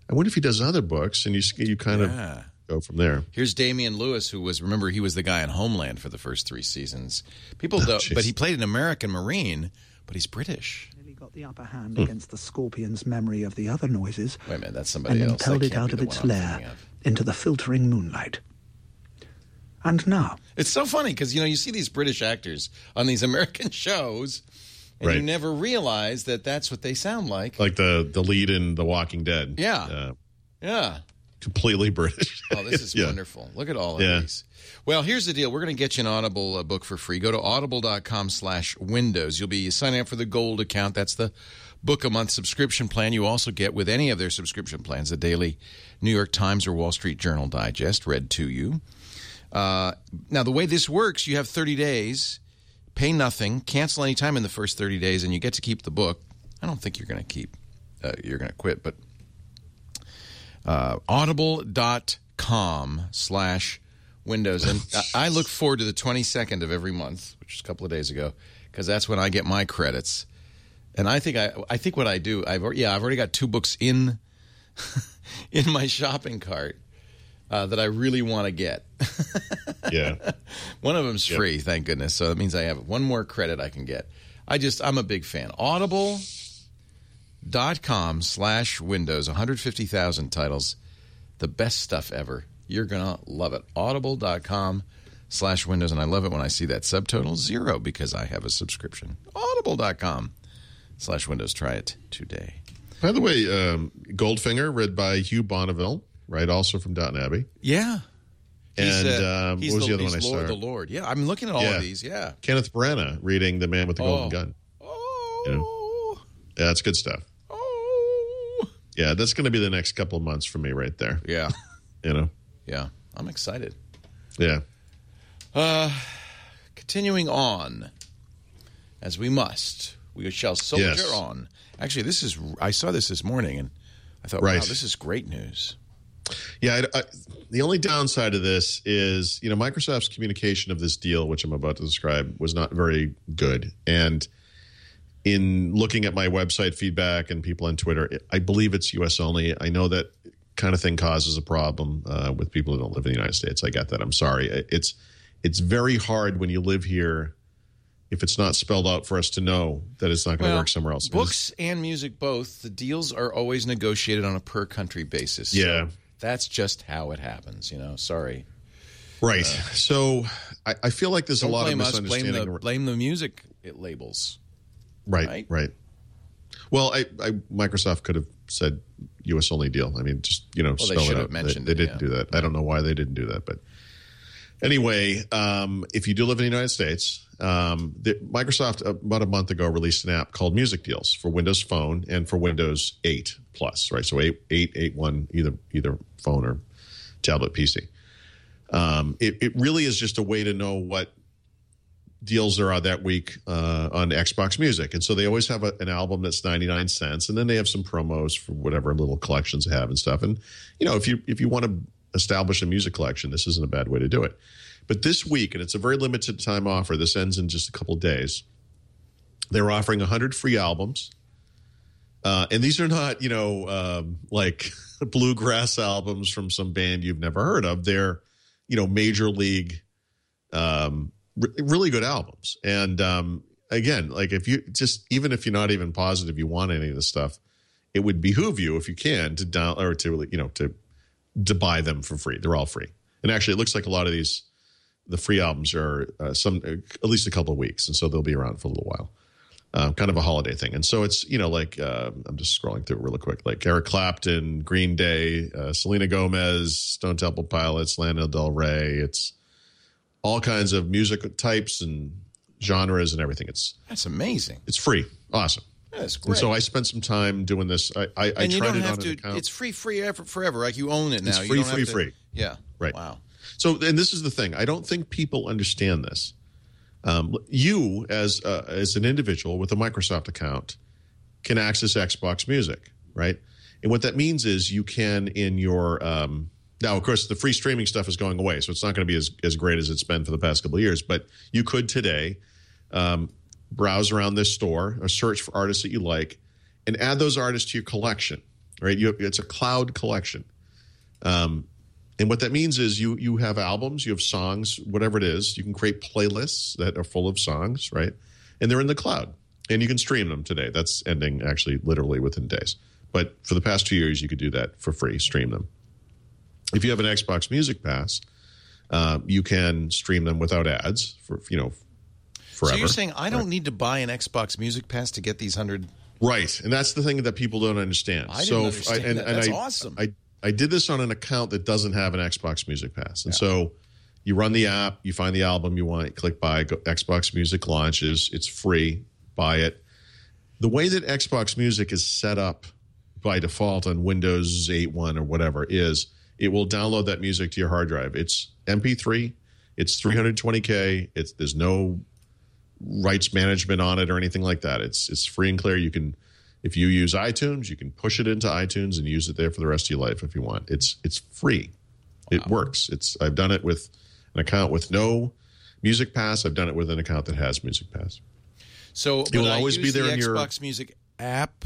I wonder if he does other books, and you you kind Yeah. of go from there. Here's Damian Lewis, who was, remember, he was the guy in Homeland for the first three seasons. People don't, jeez. but he played an American Marine, but he's British. Nearly got the upper hand against the scorpion's memory of the other noises, Wait a minute, that's somebody and else. impelled That it can't out be of the its one I'm lair thinking of. into the filtering moonlight. And now, It's so funny because, you know, you see these British actors on these American shows, and Right. you never realize that that's what they sound like. Like the the lead in The Walking Dead. Yeah. Uh, Yeah. completely British. Oh, this is Yeah. wonderful. Look at all of Yeah. these. Well, here's the deal. We're going to get you an Audible uh, book for free. Go to audible.com slash windows. You'll be signing up for the gold account. That's the book a month subscription plan. You also get with any of their subscription plans a daily New York Times or Wall Street Journal digest read to you. Uh, now, the way this works, you have thirty days, pay nothing, cancel any time in the first thirty days, and you get to keep the book. I don't think you're going to keep, uh, you're going to quit, but uh, audible.com slash windows. And I look forward to the twenty-second of every month, which is a couple of days ago, because that's when I get my credits. And I think I, I think what I do, I've al- yeah, I've already got two books in in my shopping cart uh, that I really want to get. Yeah. One of them's Yep. free, thank goodness. So that means I have one more credit I can get. I just, I'm a big fan. Audible.com slash windows, one hundred fifty thousand titles. The best stuff ever. You're going to love it. Audible.com slash windows. And I love it when I see that subtotal zero because I have a subscription. Audible.com slash windows. Try it today. By the way, um, Goldfinger, read by Hugh Bonneville, right? Also from Downton Abbey. Yeah. He's, And uh, um, he's what was the, other he's one I Lord, saw? The Lord. Yeah, I'm looking at all Yeah. of these. Yeah. Kenneth Branagh reading The Man with the Golden Oh. Gun. Oh. You Yeah, that's good stuff. Oh. Yeah, that's going to be the next couple of months for me right there. Yeah. You know? Yeah. I'm excited. Yeah. Uh, continuing on, as we must, we shall soldier Yes. on. Actually, this is, I saw this this morning, and I thought, Right. wow, this is great news. Yeah, I, I, the only downside of this is, you know, Microsoft's communication of this deal, which I'm about to describe, was not very good. And in looking at my website feedback and people on Twitter, I believe it's U S only. I know that kind of thing causes a problem uh, with people who don't live in the United States. I get that. I'm sorry. It's it's very hard when you live here if it's not spelled out for us to know that it's not going to Well, work somewhere else. Books and music both, the deals are always negotiated on a per country basis. So Yeah. that's just how it happens, you know. Sorry. Right. so I, I feel like there's Don't a lot of blame us, blame misunderstanding. the, blame the music labels. Right, right? right. Well, I, I Microsoft could have said U S only deal. I mean, just, you know, Well, they spell should it have out. mentioned they, it, they didn't yeah. do that. I don't know why they didn't do that, but anyway, um, if you do live in the United States, um, the, Microsoft about a month ago released an app called Music Deals for Windows Phone and for Windows eight Plus, right? So eight, eight, eight, one, either either phone or tablet P C. Um, it, it really is just a way to know what deals there are that week uh, on Xbox Music. And so they always have a, an album that's ninety-nine cents, and then they have some promos for whatever little collections they have and stuff. And, you know, if you if you want to establish a music collection, this isn't a bad way to do it. But this week, and it's a very limited time offer, this ends in just a couple of days, they're offering one hundred free albums. Uh, and these are not, you know, um, like bluegrass albums from some band you've never heard of. They're, you know, major league um really good albums. And um, again, like if you just, even if you're not even positive you want any of this stuff, it would behoove you if you can to down or to, you know, to, to buy them for free. They're all free. And actually it looks like a lot of these, the free albums are uh, some, at least a couple of weeks. And so they'll be around for a little while. Um, kind of a holiday thing. And so it's, you know, like, uh, I'm just scrolling through it really quick, like Eric Clapton, Green Day, uh, Selena Gomez, Stone Temple Pilots, Lana Del Rey. It's all kinds of music types and genres and everything. It's That's amazing. it's free. Awesome. That's And great. so I spent some time doing this. I, I, I and you tried don't it have on to, an account. it's free, free ever, forever. Like you own it now. It's You free, don't have free, to- free. Yeah. Right. Wow. So, and this is the thing. I don't think people understand this. Um, you, as uh, as an individual with a Microsoft account, can access Xbox Music, right? And what that means is you can, in your um, now, of course, the free streaming stuff is going away, so it's not going to be as as great as it's been for the past couple of years. But you could today um, browse around this store, or search for artists that you like, and add those artists to your collection. right? You, it's a cloud collection. Um, and what that means is you you have albums, you have songs, whatever it is. You can create playlists that are full of songs, right? And they're in the cloud. And you can stream them today. That's ending actually literally within days. But for the past two years, you could do that for free, stream them. If you have an Xbox Music Pass, uh, you can stream them without ads for, you know, forever. So you're saying I don't right. need to buy an Xbox Music Pass to get these hundred? Right. And that's the thing that people don't understand. I didn't so understand I, and, that. and That's I, awesome. I, I did this on an account that doesn't have an Xbox Music Pass. And yeah. so you run the app, you find the album you want, click buy, go, Xbox Music launches. It's free. Buy it. The way that Xbox Music is set up by default on Windows eight point one or whatever is it will download that music to your hard drive. It's M P three. It's three twenty K. It's there's no rights management on it or anything like that. It's it's free and clear. You can, if you use iTunes, you can push it into iTunes and use it there for the rest of your life if you want. It's it's free. Wow. It works. It's I've done it with an account with no Music Pass. I've done it with an account that has Music Pass. So it will always be there the in your Xbox Music app.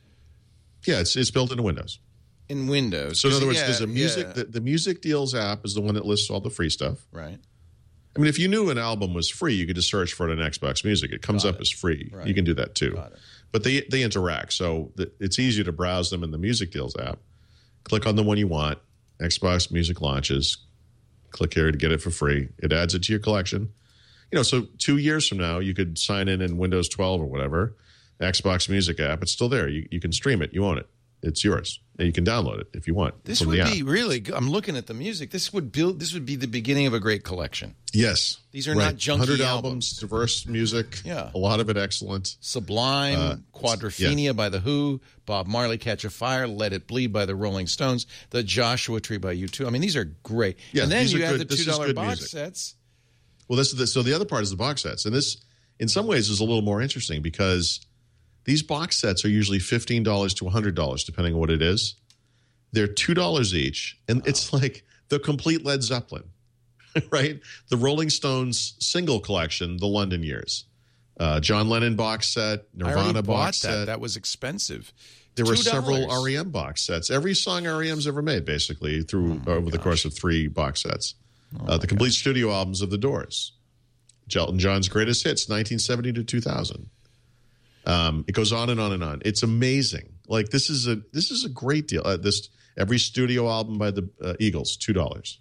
Yeah, it's it's built into Windows. In Windows. So in other words, yeah, there's a music. yeah. The, the Music Deals app is the one that lists all the free stuff. Right. I mean, if you knew an album was free, you could just search for it on Xbox Music. It comes Got up it. as free. Right. You can do that too. Got it. But they they interact, so the, it's easier to browse them in the Music Deals app. Click on the one you want. Xbox Music launches. Click here to get it for free. It adds it to your collection. You know, so two years from now, you could sign in in Windows twelve or whatever, Xbox Music app. It's still there. You you can stream it. You own it. It's yours, and you can download it if you want. This from would the be app. really good. I'm looking at the music. This would build. This would be the beginning of a great collection. Yes, These are right. not junky one hundred albums. albums, diverse music. Yeah. A lot of it excellent. Sublime, Uh, Quadrophenia yeah. by The Who, Bob Marley, Catch a Fire, Let It Bleed by the Rolling Stones, The Joshua Tree by U two. I mean, these are great. Yeah, and then these are you have good- the this two is dollar good box music. sets. Well, this is the, so the other part is the box sets, and this, in some ways, is a little more interesting because these box sets are usually fifteen dollars to one hundred dollars, depending on what it is. They're two dollars each, and wow. It's like the complete Led Zeppelin, right? The Rolling Stones single collection, The London Years, uh, John Lennon box set, I already Nirvana bought box that. set. That was expensive. There were two dollars. several R E M box sets. Every song R E M's ever made, basically, through Oh over the gosh. course of three box sets. Oh uh, the complete gosh. studio albums of The Doors, Elton John's greatest hits, nineteen seventy to two thousand. Um, it goes on and on and on. It's amazing. Like this is a this is a great deal. Uh, this every studio album by the uh, Eagles, two dollars.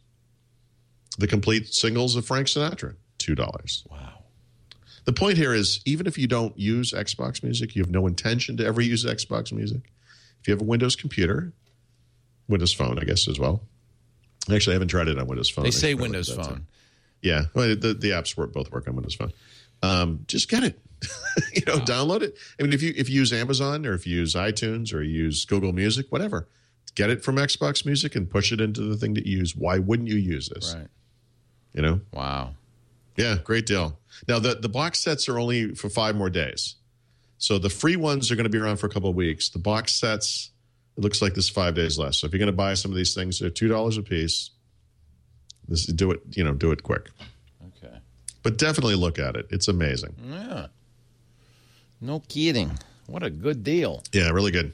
The complete singles of Frank Sinatra, two dollars. Wow. The point here is, even if you don't use Xbox Music, you have no intention to ever use Xbox Music. If you have a Windows computer, Windows Phone, I guess as well. Actually, I haven't tried it on Windows Phone. They say I should Windows probably do that Phone. too. Yeah, well, the, the apps work, both work on Windows Phone. Um, just get it. you know, wow. Download it. I mean, if you if you use Amazon or if you use iTunes or you use Google Music, whatever, get it from Xbox Music and push it into the thing that you use. Why wouldn't you use this? Right. You know? Wow. Yeah, great deal. Now, the, the box sets are only for five more days. So the free ones are going to be around for a couple of weeks. The box sets, it looks like there's five days left. So if you're going to buy some of these things, they're two dollars a piece. This, do it, you know, do it quick. Okay. But definitely look at it. It's amazing. Yeah. No kidding. What a good deal. Yeah, really good.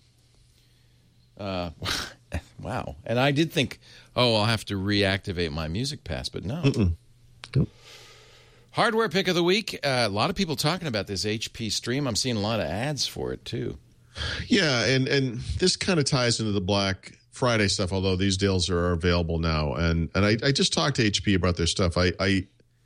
Uh, wow. And I did think, oh, I'll have to reactivate my Music Pass, but no. Mm-mm. Nope. Hardware pick of the week. Uh, a lot of people talking about this H P Stream. I'm seeing a lot of ads for it, too. Yeah, and, and this kind of ties into the Black Friday stuff, although these deals are available now. And and I, I just talked to H P about their stuff. I, I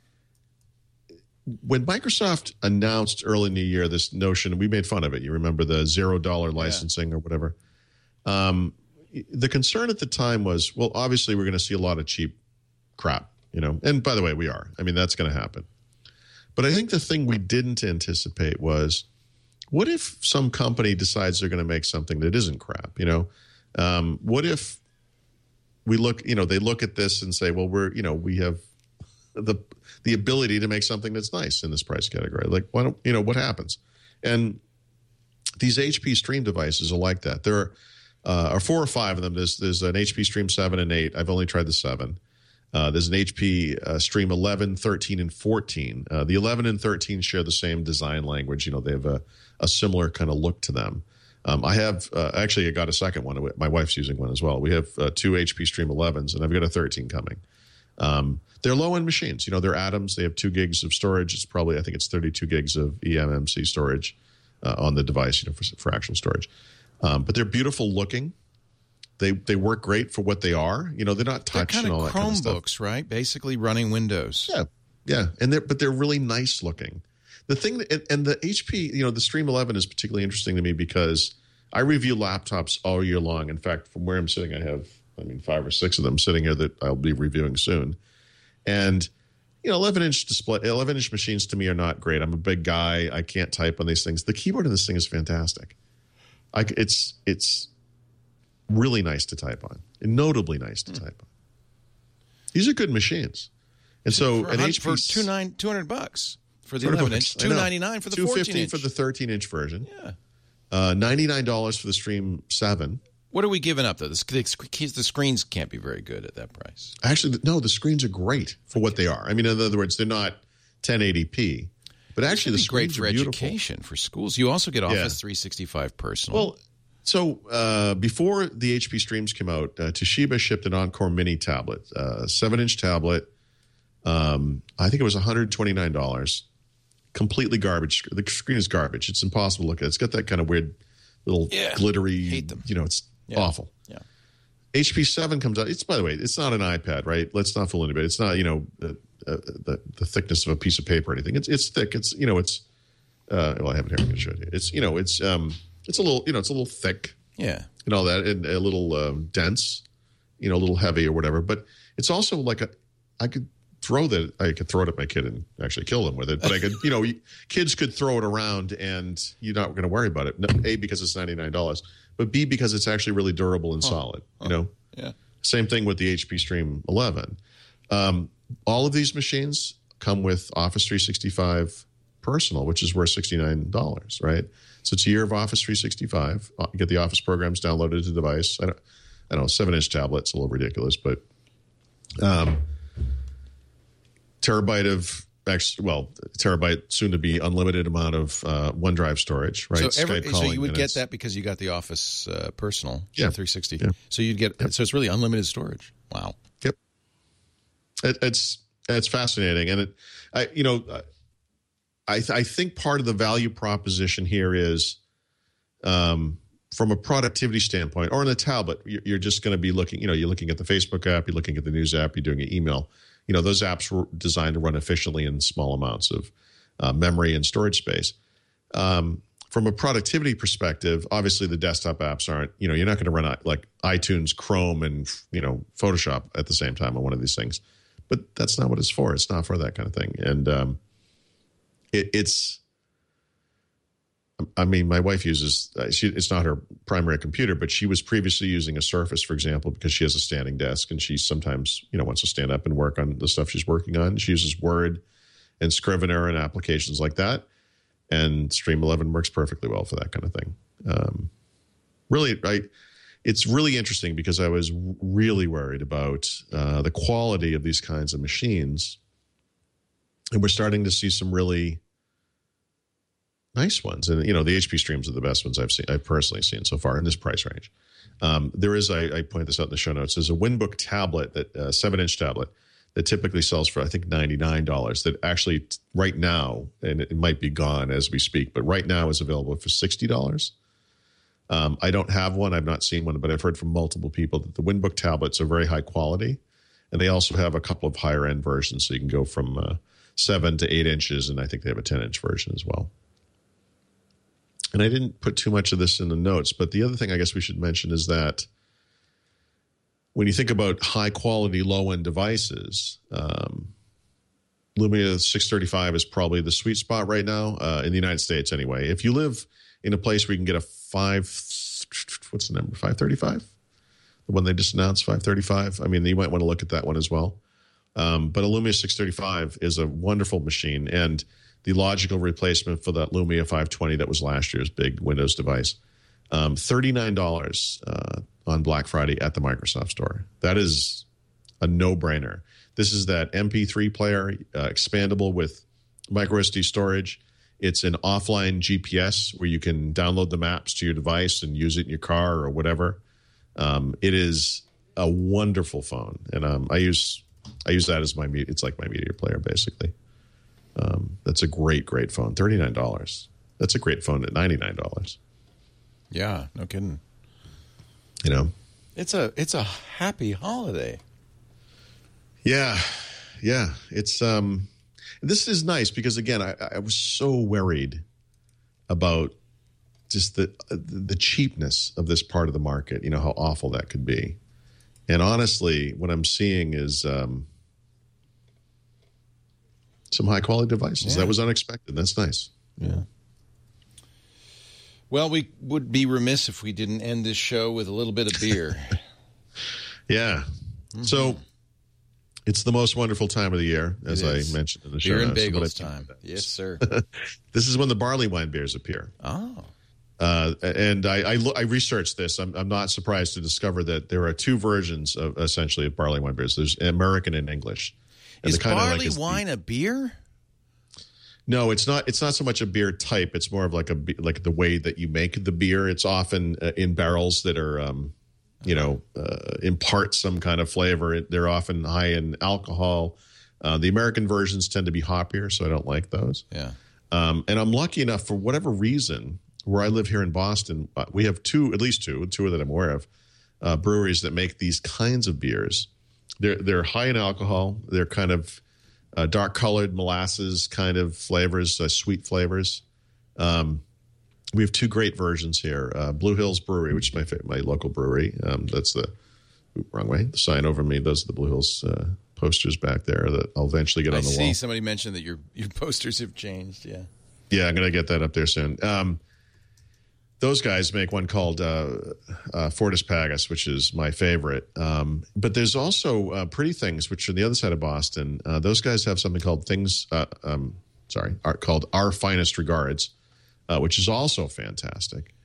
When Microsoft announced early in the year this notion, we made fun of it. You remember the zero dollar licensing yeah. or whatever. Um, the concern at the time was, well, obviously we're going to see a lot of cheap crap, you know. And by the way, we are. I mean, that's going to happen. But I think the thing we didn't anticipate was, what if some company decides they're going to make something that isn't crap, you know? Um, what if we look, you know, they look at this and say, well, we're, you know, we have the the ability to make something that's nice in this price category. Like, why don't, you know, what happens? And these H P Stream devices are like that. There are, uh, are four or five of them. There's there's an H P Stream seven and eight. I've only tried the seven. Uh, there's an H P uh, Stream eleven, thirteen, and fourteen. Uh, the eleven and thirteen share the same design language. You know, they have a, a similar kind of look to them. Um, I have uh, actually I got a second one. My wife's using one as well. We have uh, two H P Stream elevens, and I've got a thirteen coming. Um, they're low-end machines. You know, they're Atoms. They have two gigs of storage. It's probably, I think it's thirty-two gigs of E M M C storage uh, on the device, you know, for, for actual storage. Um, but they're beautiful looking. They they work great for what they are. You know, they're not touch they're kind and all of that kind of stuff. Chromebooks, right? Basically running Windows. Yeah, yeah, and they're but they're really nice looking. The thing that, and, and the H P, you know, the Stream eleven is particularly interesting to me because I review laptops all year long. In fact, from where I'm sitting, I have, I mean, five or six of them sitting here that I'll be reviewing soon. And, you know, eleven inch display, eleven inch machines to me are not great. I'm a big guy. I can't type on these things. The keyboard in this thing is fantastic. I, it's, it's really nice to type on, and notably nice to mm. type on. These are good machines. And so, for an H P for two nine, two hundred bucks for the eleven inch, two ninety-nine for the fourteen inch. for the thirteen inch version. Yeah. Uh, ninety-nine dollars for the Stream seven. What are we giving up, though? The, the, the screens can't be very good at that price. Actually, no, the screens are great for what they are. I mean, in other words, they're not ten eighty p. But actually, the screens great for are beautiful. Education, for schools. You also get Office yeah. three sixty-five Personal. Well, so uh, before the H P Streams came out, uh, Toshiba shipped an Encore Mini tablet, a seven inch tablet. Um, I think it was one hundred twenty-nine dollars. Completely garbage. The screen is garbage. It's impossible to look at. It's got that kind of weird little yeah. glittery, Hate them. You know, it's yeah. awful. Yeah. H P seven comes out. It's, by the way, it's not an iPad, right? Let's not fool anybody. It's not, you know, uh, uh, the, the thickness of a piece of paper or anything. It's it's thick. It's, you know, it's, uh, well, I have it here. I'm going to show it to you. It's, you know, it's, um, it's a little, you know, it's a little thick. Yeah. And all that, and a little um, dense, you know, a little heavy or whatever. But it's also like a, I could throw that, I could throw it at my kid and actually kill him with it. But I could, you know, kids could throw it around and you're not going to worry about it. No, A, because it's ninety-nine dollars, but B, because it's actually really durable and huh. solid, huh. you know? Yeah. Same thing with the H P Stream eleven. Um, all of these machines come with Office three sixty-five Personal, which is worth sixty-nine dollars, right? So it's a year of Office three sixty-five. You get the Office programs downloaded to the device. I don't, I don't know, seven-inch tablet's a little ridiculous, but um, terabyte of, well, terabyte, soon to be unlimited amount of uh, OneDrive storage, right? So, every, Skype so calling you would minutes. get that because you got the Office uh, Personal yeah. three sixty. Yeah. So you'd get, yep. so it's really unlimited storage. Wow. Yep. It, it's it's fascinating, and it, I you know, I th- I think part of the value proposition here is, um, from a productivity standpoint, or on a tablet, you're, you're just going to be looking, you know, you're looking at the Facebook app, you're looking at the news app, you're doing your email. You know, those apps were designed to run efficiently in small amounts of uh, memory and storage space. Um, from a productivity perspective, obviously the desktop apps aren't, you know, you're not going to run like iTunes, Chrome, and, you know, Photoshop at the same time on one of these things. But that's not what it's for. It's not for that kind of thing. And um, it, it's, I mean, my wife uses, uh, she, it's not her primary computer, but she was previously using a Surface, for example, because she has a standing desk and she sometimes, you know, wants to stand up and work on the stuff she's working on. She uses Word and Scrivener and applications like that. And Stream eleven works perfectly well for that kind of thing. Um, really, I, it's really interesting because I was really worried about uh, the quality of these kinds of machines. And we're starting to see some really nice ones. And, you know, the H P Streams are the best ones I've seen, I've personally seen so far in this price range. Um, there is, I, I point this out in the show notes, there's a Winbook tablet, that uh, seven-inch tablet, that typically sells for, I think, ninety-nine dollars, that actually right now, and it might be gone as we speak, but right now is available for sixty dollars. Um, I don't have one. I've not seen one, but I've heard from multiple people that the Winbook tablets are very high quality. And they also have a couple of higher-end versions, so you can go from uh, seven to eight inches, and I think they have a ten-inch version as well. And I didn't put too much of this in the notes, but the other thing I guess we should mention is that when you think about high-quality, low-end devices, um, Lumia six thirty-five is probably the sweet spot right now, uh, in the United States anyway. If you live in a place where you can get a five, what's the number, five thirty-five? The one they just announced, five thirty-five. I mean, you might want to look at that one as well. Um, but a Lumia six thirty-five is a wonderful machine, and the logical replacement for that Lumia five twenty that was last year's big Windows device. Um, thirty-nine dollars uh, on Black Friday at the Microsoft Store. That is a no-brainer. This is that M P three player, uh, expandable with micro S D storage. It's an offline G P S where you can download the maps to your device and use it in your car or whatever. Um, it is a wonderful phone, and um, I use I use that as my me- it's like my media player basically. Um, that's a great great phone. thirty-nine dollars. That's a great phone at ninety-nine dollars. Yeah, no kidding. You know, it's a it's a happy holiday. Yeah, yeah. It's um. This is nice because, again, I, I was so worried about just the the cheapness of this part of the market, you know, how awful that could be. And honestly, what I'm seeing is um, some high-quality devices. Yeah. That was unexpected. That's nice. Yeah. Well, we would be remiss if we didn't end this show with a little bit of beer. Yeah. Mm-hmm. So... it's the most wonderful time of the year, as I mentioned in the show. Beer and bagels time. Yes, sir. This is when the barley wine beers appear. Oh. Uh, and I I, lo- I researched this. I'm, I'm not surprised to discover that there are two versions of essentially of barley wine beers. There's American and English. And is the kind barley like wine the, a beer? No, it's not. It's not so much a beer type. It's more of like a like the way that you make the beer. It's often uh, in barrels that are. Um, you know, uh, impart some kind of flavor. They're often high in alcohol. Uh, the American versions tend to be hoppier, so I don't like those. Yeah. Um, and I'm lucky enough, for whatever reason, where I live here in Boston, uh, we have two, at least two, two that I'm aware of, uh, breweries that make these kinds of beers. They're they're high in alcohol. They're kind of uh, dark-colored molasses kind of flavors, uh, sweet flavors. Um We have two great versions here. Uh, Blue Hills Brewery, which is my my local brewery. Um, that's the oops, wrong way. The sign over me. Those are the Blue Hills uh, posters back there that I'll eventually get on I the see wall. somebody mentioned that your your posters have changed. Yeah. Yeah, I'm going to get that up there soon. Um, those guys make one called uh, uh, Fortis Pagus, which is my favorite. Um, but there's also uh, Pretty Things, which are on the other side of Boston. Uh, those guys have something called Things. Uh, um, sorry, are, called Our Finest Regards. Uh, which is also fantastic.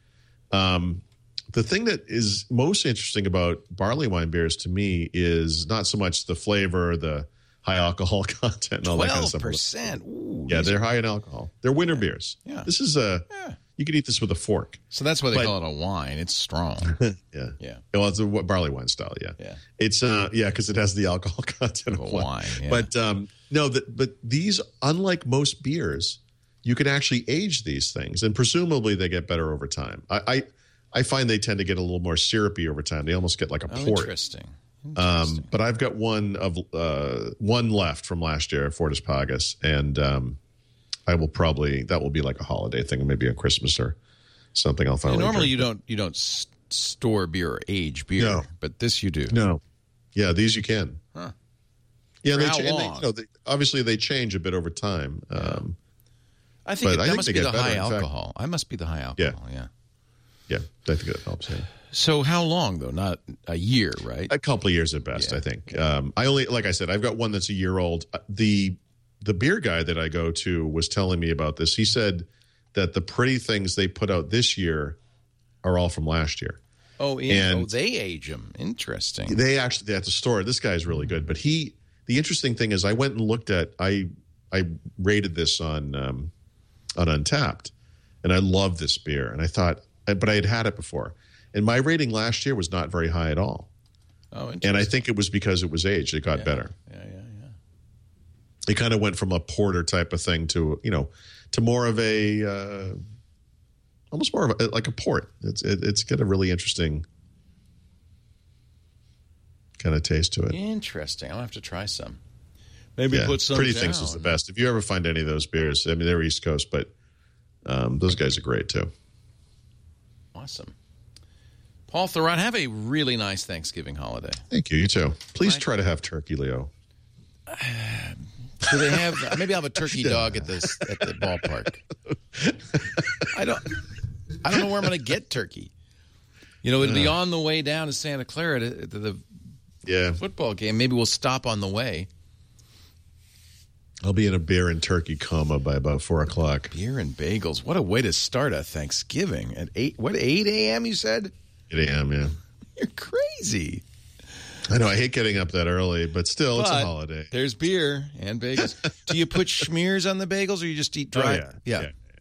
Um, the thing that is most interesting about barley wine beers to me is not so much the flavor, the high alcohol content, and all that kind of stuff. twelve percent. Ooh, yeah, they're high in alcohol. They're winter beers. Yeah. This is a, yeah. You could eat this with a fork. So that's why they but, call it a wine. It's strong. yeah. Yeah. Well, it's a barley wine style, yeah. Yeah. It's, uh, yeah, because it has the alcohol content of a wine. wine yeah. But, um, no, the, but these, unlike most beers, you can actually age these things, and presumably they get better over time. I, I, I find they tend to get a little more syrupy over time. They almost get like a oh, port. Interesting. interesting. Um, but I've got one of uh, one left from last year, Fortis Pagus, and um, I will probably that will be like a holiday thing, maybe on Christmas or something. I'll finally. Yeah, normally drink. you don't you don't s- store beer or age beer, No. but this you do. No, yeah, these you can. Huh. Yeah, For they, how cha- and they, long? you know, they, obviously they change a bit over time. Um, I think But it, I that think must they be get the better, high in fact. alcohol. I must be the high alcohol. Yeah. yeah, I think that helps. Yeah. So how long though? Not a year, right? A couple of years at best, Yeah. I think. Um, I only, like I said, I've got one that's a year old. The the beer guy that I go to was telling me about this. He said that the Pretty Things they put out this year are all from last year. Oh, yeah. And oh, they age them. Interesting. They actually they have to store it. This guy's really good. But he, the interesting thing is, I went and looked at. I I rated this on um, on Untapped, and I love this beer. And I thought, but I had had it before, and my rating last year was not very high at all. Oh, interesting. And I think it was because it was aged. It got yeah. better. Yeah, yeah, yeah. It kind of went from a porter type of thing to, you know, to more of a, uh, almost more of a, like a port. It's it, it's got a really interesting kind of taste to it. Interesting. I'll have to try some. Maybe Yeah, put some Pretty down. Things is the best. If you ever find any of those beers, I mean, they're East Coast, but um, those guys are great too. Awesome. Paul Thurrott, have a really nice Thanksgiving holiday. Thank you. You too. Please Right. try to have turkey, Leo. Do they have? Maybe I'll have a turkey dog at the at the ballpark. I don't. I don't know where I'm going to get turkey. You know, it'll be on the way down to Santa Clara to, to the Yeah, football game. Maybe we'll stop on the way. I'll be in a beer and turkey coma by about four o'clock. Beer and bagels. What a way to start a Thanksgiving at eight. What eight a.m. You said? eight a.m. Yeah, You're crazy. I know. I hate getting up that early, but still, it's But a holiday. There's beer and bagels. Do you put schmears on the bagels, or you just eat dry? Oh, yeah. Yeah.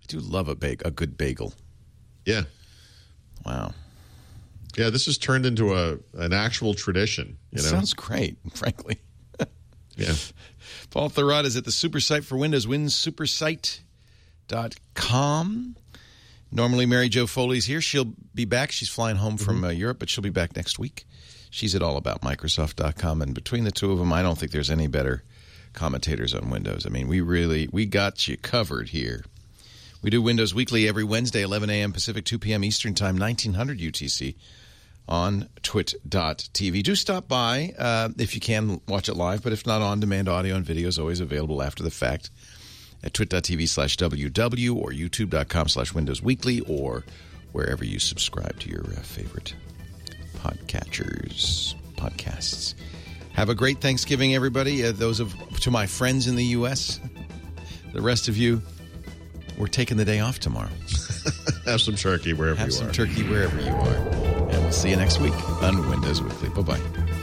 do love a bag- a good bagel. Yeah. Wow. Yeah, this has turned into a an actual tradition. You It know? sounds great, frankly. Yeah. Paul Thurrott is at the super site for Windows, win super site dot com. Normally, Mary Jo Foley's here. She'll be back. She's flying home from uh, Europe, but she'll be back next week. She's at all about microsoft dot com, and between the two of them, I don't think there's any better commentators on Windows. I mean, we really, we got you covered here. We do Windows Weekly every Wednesday, eleven a.m. Pacific, two p.m. Eastern Time, nineteen hundred U T C on twit dot t v. Do stop by uh, if you can watch it live, but if not, on-demand audio and video is always available after the fact at twit dot t v slash w w or youtube dot com slash Windows Weekly or wherever you subscribe to your uh, favorite podcatchers, podcasts. Have a great Thanksgiving, everybody. Uh, those of to my friends in the U S, the rest of you, we're taking the day off tomorrow. Have some turkey wherever Have you some are. turkey wherever you are. And we'll see you next week on Windows Weekly. Bye-bye.